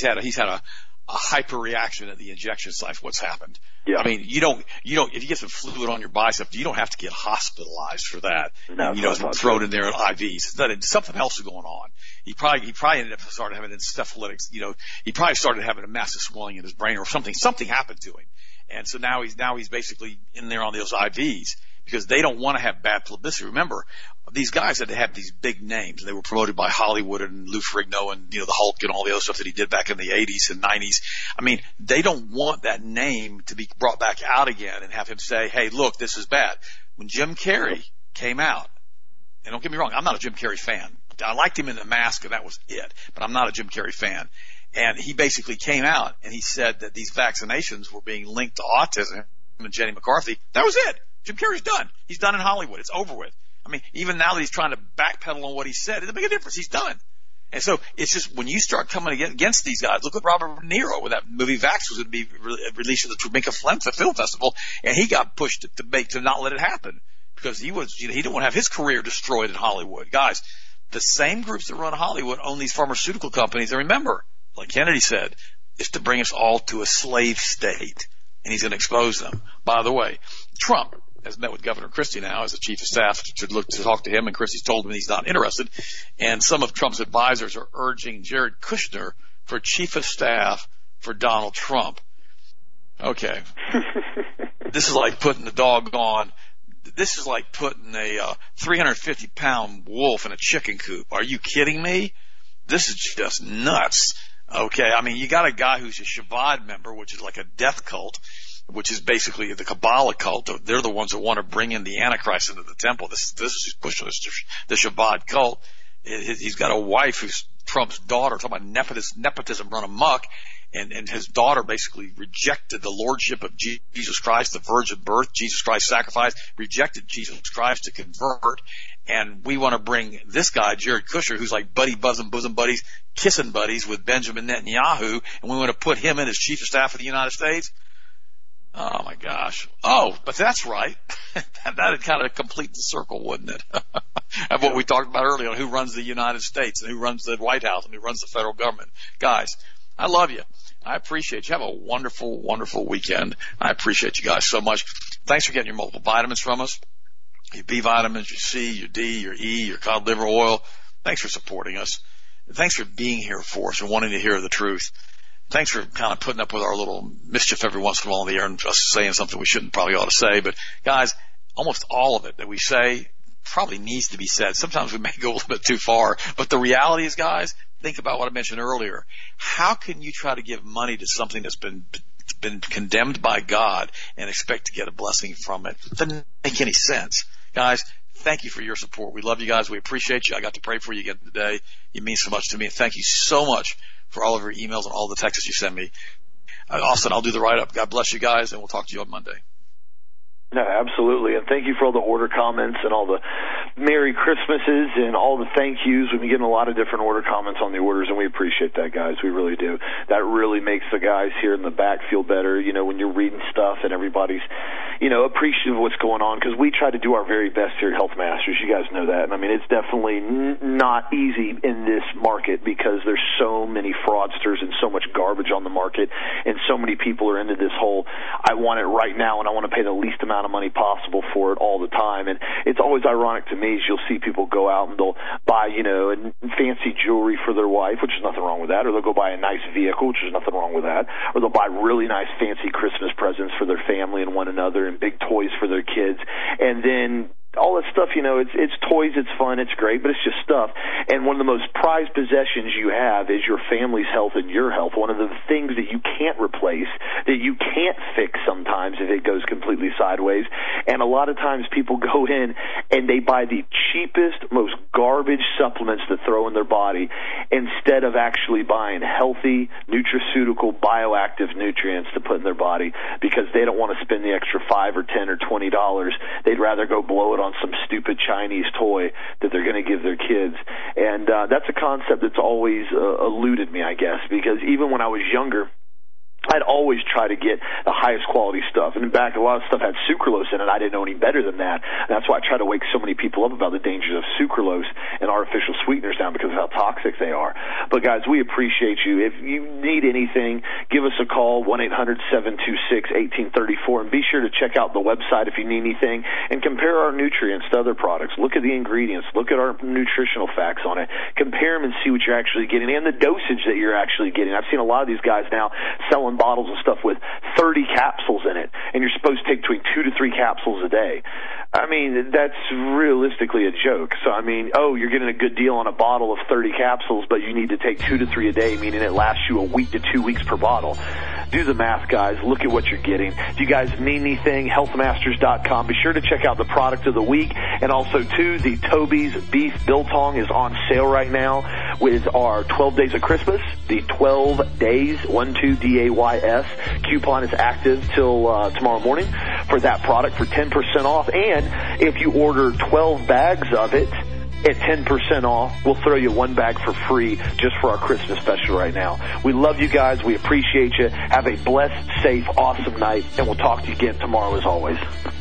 a hyper reaction at the injection site for what's happened. Yeah. I mean, you don't, if you get some fluid on your bicep, you don't have to get hospitalized for that. No, thrown in there IVs. Something else is going on. He probably ended up started having encephalitis. He probably started having a massive swelling in his brain or something. Something happened to him. And so now he's basically in there on those IVs because they don't want to have bad publicity. Remember, these guys had to have these big names. They were promoted by Hollywood and Lou Ferrigno and, the Hulk and all the other stuff that he did back in the 80s and 90s. I mean, they don't want that name to be brought back out again and have him say, hey, look, this is bad. When Jim Carrey came out, and don't get me wrong, I'm not a Jim Carrey fan. I liked him in The Mask, and that was it. But I'm not a Jim Carrey fan. And he basically came out and he said that these vaccinations were being linked to autism and Jenny McCarthy. That was it. Jim Carrey's done. He's done in Hollywood. It's over with. I mean, even now that he's trying to backpedal on what he said, it doesn't make a difference. He's done. And so it's just when you start coming against these guys, look at Robert De Niro when that movie Vax was going to be released at the Jamaica Film Festival, and he got pushed to not let it happen because he didn't want to have his career destroyed in Hollywood. Guys, the same groups that run Hollywood own these pharmaceutical companies. And remember, like Kennedy said, is to bring us all to a slave state, and he's going to expose them. By the way, Trump has met with Governor Christie now as the chief of staff to talk to him, and Christie's told him he's not interested. And some of Trump's advisors are urging Jared Kushner for chief of staff for Donald Trump. Okay. This is like putting this is like putting a 350-pound wolf in a chicken coop. Are you kidding me? This is just nuts. Okay, I mean, you got a guy who's a Shabbat member, which is like a death cult, which is basically the Kabbalah cult. They're the ones that want to bring in the Antichrist into the temple. This is pushing the Shabbat cult. He's got a wife who's Trump's daughter, talking about nepotism run amok, and his daughter basically rejected the lordship of Jesus Christ, the virgin birth, Jesus Christ's sacrifice, rejected Jesus Christ to convert. And we want to bring this guy, Jared Kushner, who's like bosom buddies, kissing buddies with Benjamin Netanyahu, and we want to put him in as chief of staff of the United States. Oh my gosh. Oh, but that's right. That'd kind of complete the circle, wouldn't it? Of what we talked about earlier on who runs the United States and who runs the White House and who runs the federal government. Guys, I love you. I appreciate you. Have a wonderful, wonderful weekend. I appreciate you guys so much. Thanks for getting your multiple vitamins from us. Your B vitamins, your C, your D, your E, your cod liver oil. Thanks for supporting us. Thanks for being here for us and wanting to hear the truth. Thanks for kind of putting up with our little mischief every once in a while in the air and just saying something we probably ought to say. But guys, almost all of it that we say probably needs to be said. Sometimes we may go a little bit too far. But the reality is, guys, think about what I mentioned earlier. How can you try to give money to something that's been been condemned by God and expect to get a blessing from it. It doesn't make any sense. Guys, thank you for your support. We love you guys. We appreciate you. I got to pray for you again today. You mean so much to me. And thank you so much for all of your emails and all the texts you send me. Austin, I'll do the write-up. God bless you guys, and we'll talk to you on Monday. No, absolutely. And thank you for all the order comments and all the Merry Christmases and all the thank yous. We've been getting a lot of different order comments on the orders, and we appreciate that, guys. We really do. That really makes the guys here in the back feel better, you know, when you're reading stuff and everybody's, you know, appreciative of what's going on, because we try to do our very best here at Health Masters. You guys know that. And I mean, it's definitely not easy in this market because there's so many fraudsters and so much garbage on the market, and so many people are into this whole, I want it right now and I want to pay the least amount of money possible for it all the time. And it's always ironic to me is you'll see people go out and they'll buy, you know, fancy jewelry for their wife, which is nothing wrong with that, or they'll go buy a nice vehicle, which is nothing wrong with that, or they'll buy really nice fancy Christmas presents for their family and one another and big toys for their kids. And then all that stuff, you know, it's toys, it's fun, it's great, but it's just stuff. And one of the most prized possessions you have is your family's health and your health. One of the things that you can't replace, that you can't fix sometimes if it goes completely sideways. And a lot of times people go in and they buy the cheapest, most garbage supplements to throw in their body instead of actually buying healthy, nutraceutical, bioactive nutrients to put in their body, because they don't want to spend the extra $5 or $10 or $20. They'd rather go blow it on some stupid Chinese toy that they're going to give their kids. And that's a concept that's always eluded me, I guess, because even when I was younger, I'd always try to get the highest quality stuff. And in fact, a lot of stuff had sucralose in it. I didn't know any better than that. And that's why I try to wake so many people up about the dangers of sucralose and artificial sweeteners now, because of how toxic they are. But guys, we appreciate you. If you need anything, give us a call, 1-800-726-1834, and be sure to check out the website if you need anything and compare our nutrients to other products. Look at the ingredients. Look at our nutritional facts on it. Compare them and see what you're actually getting and the dosage that you're actually getting. I've seen a lot of these guys now selling bottles of stuff with 30 capsules in it, and you're supposed to take between 2 to 3 capsules a day. I mean, that's realistically a joke. So, I mean, you're getting a good deal on a bottle of 30 capsules, but you need to take 2 to 3 a day, meaning it lasts you a week to 2 weeks per bottle. Do the math, guys. Look at what you're getting. If you guys need anything, healthmasters.com. Be sure to check out the product of the week. And also, too, the Toby's Beef Biltong is on sale right now with our 12 Days of Christmas. The 12 Days, 12DAYS coupon is active till tomorrow morning for that product for 10% off. And if you order 12 bags of it at 10% off, we'll throw you 1 bag for free just for our Christmas special right now. We love you guys. We appreciate you. Have a blessed, safe, awesome night, and we'll talk to you again tomorrow as always.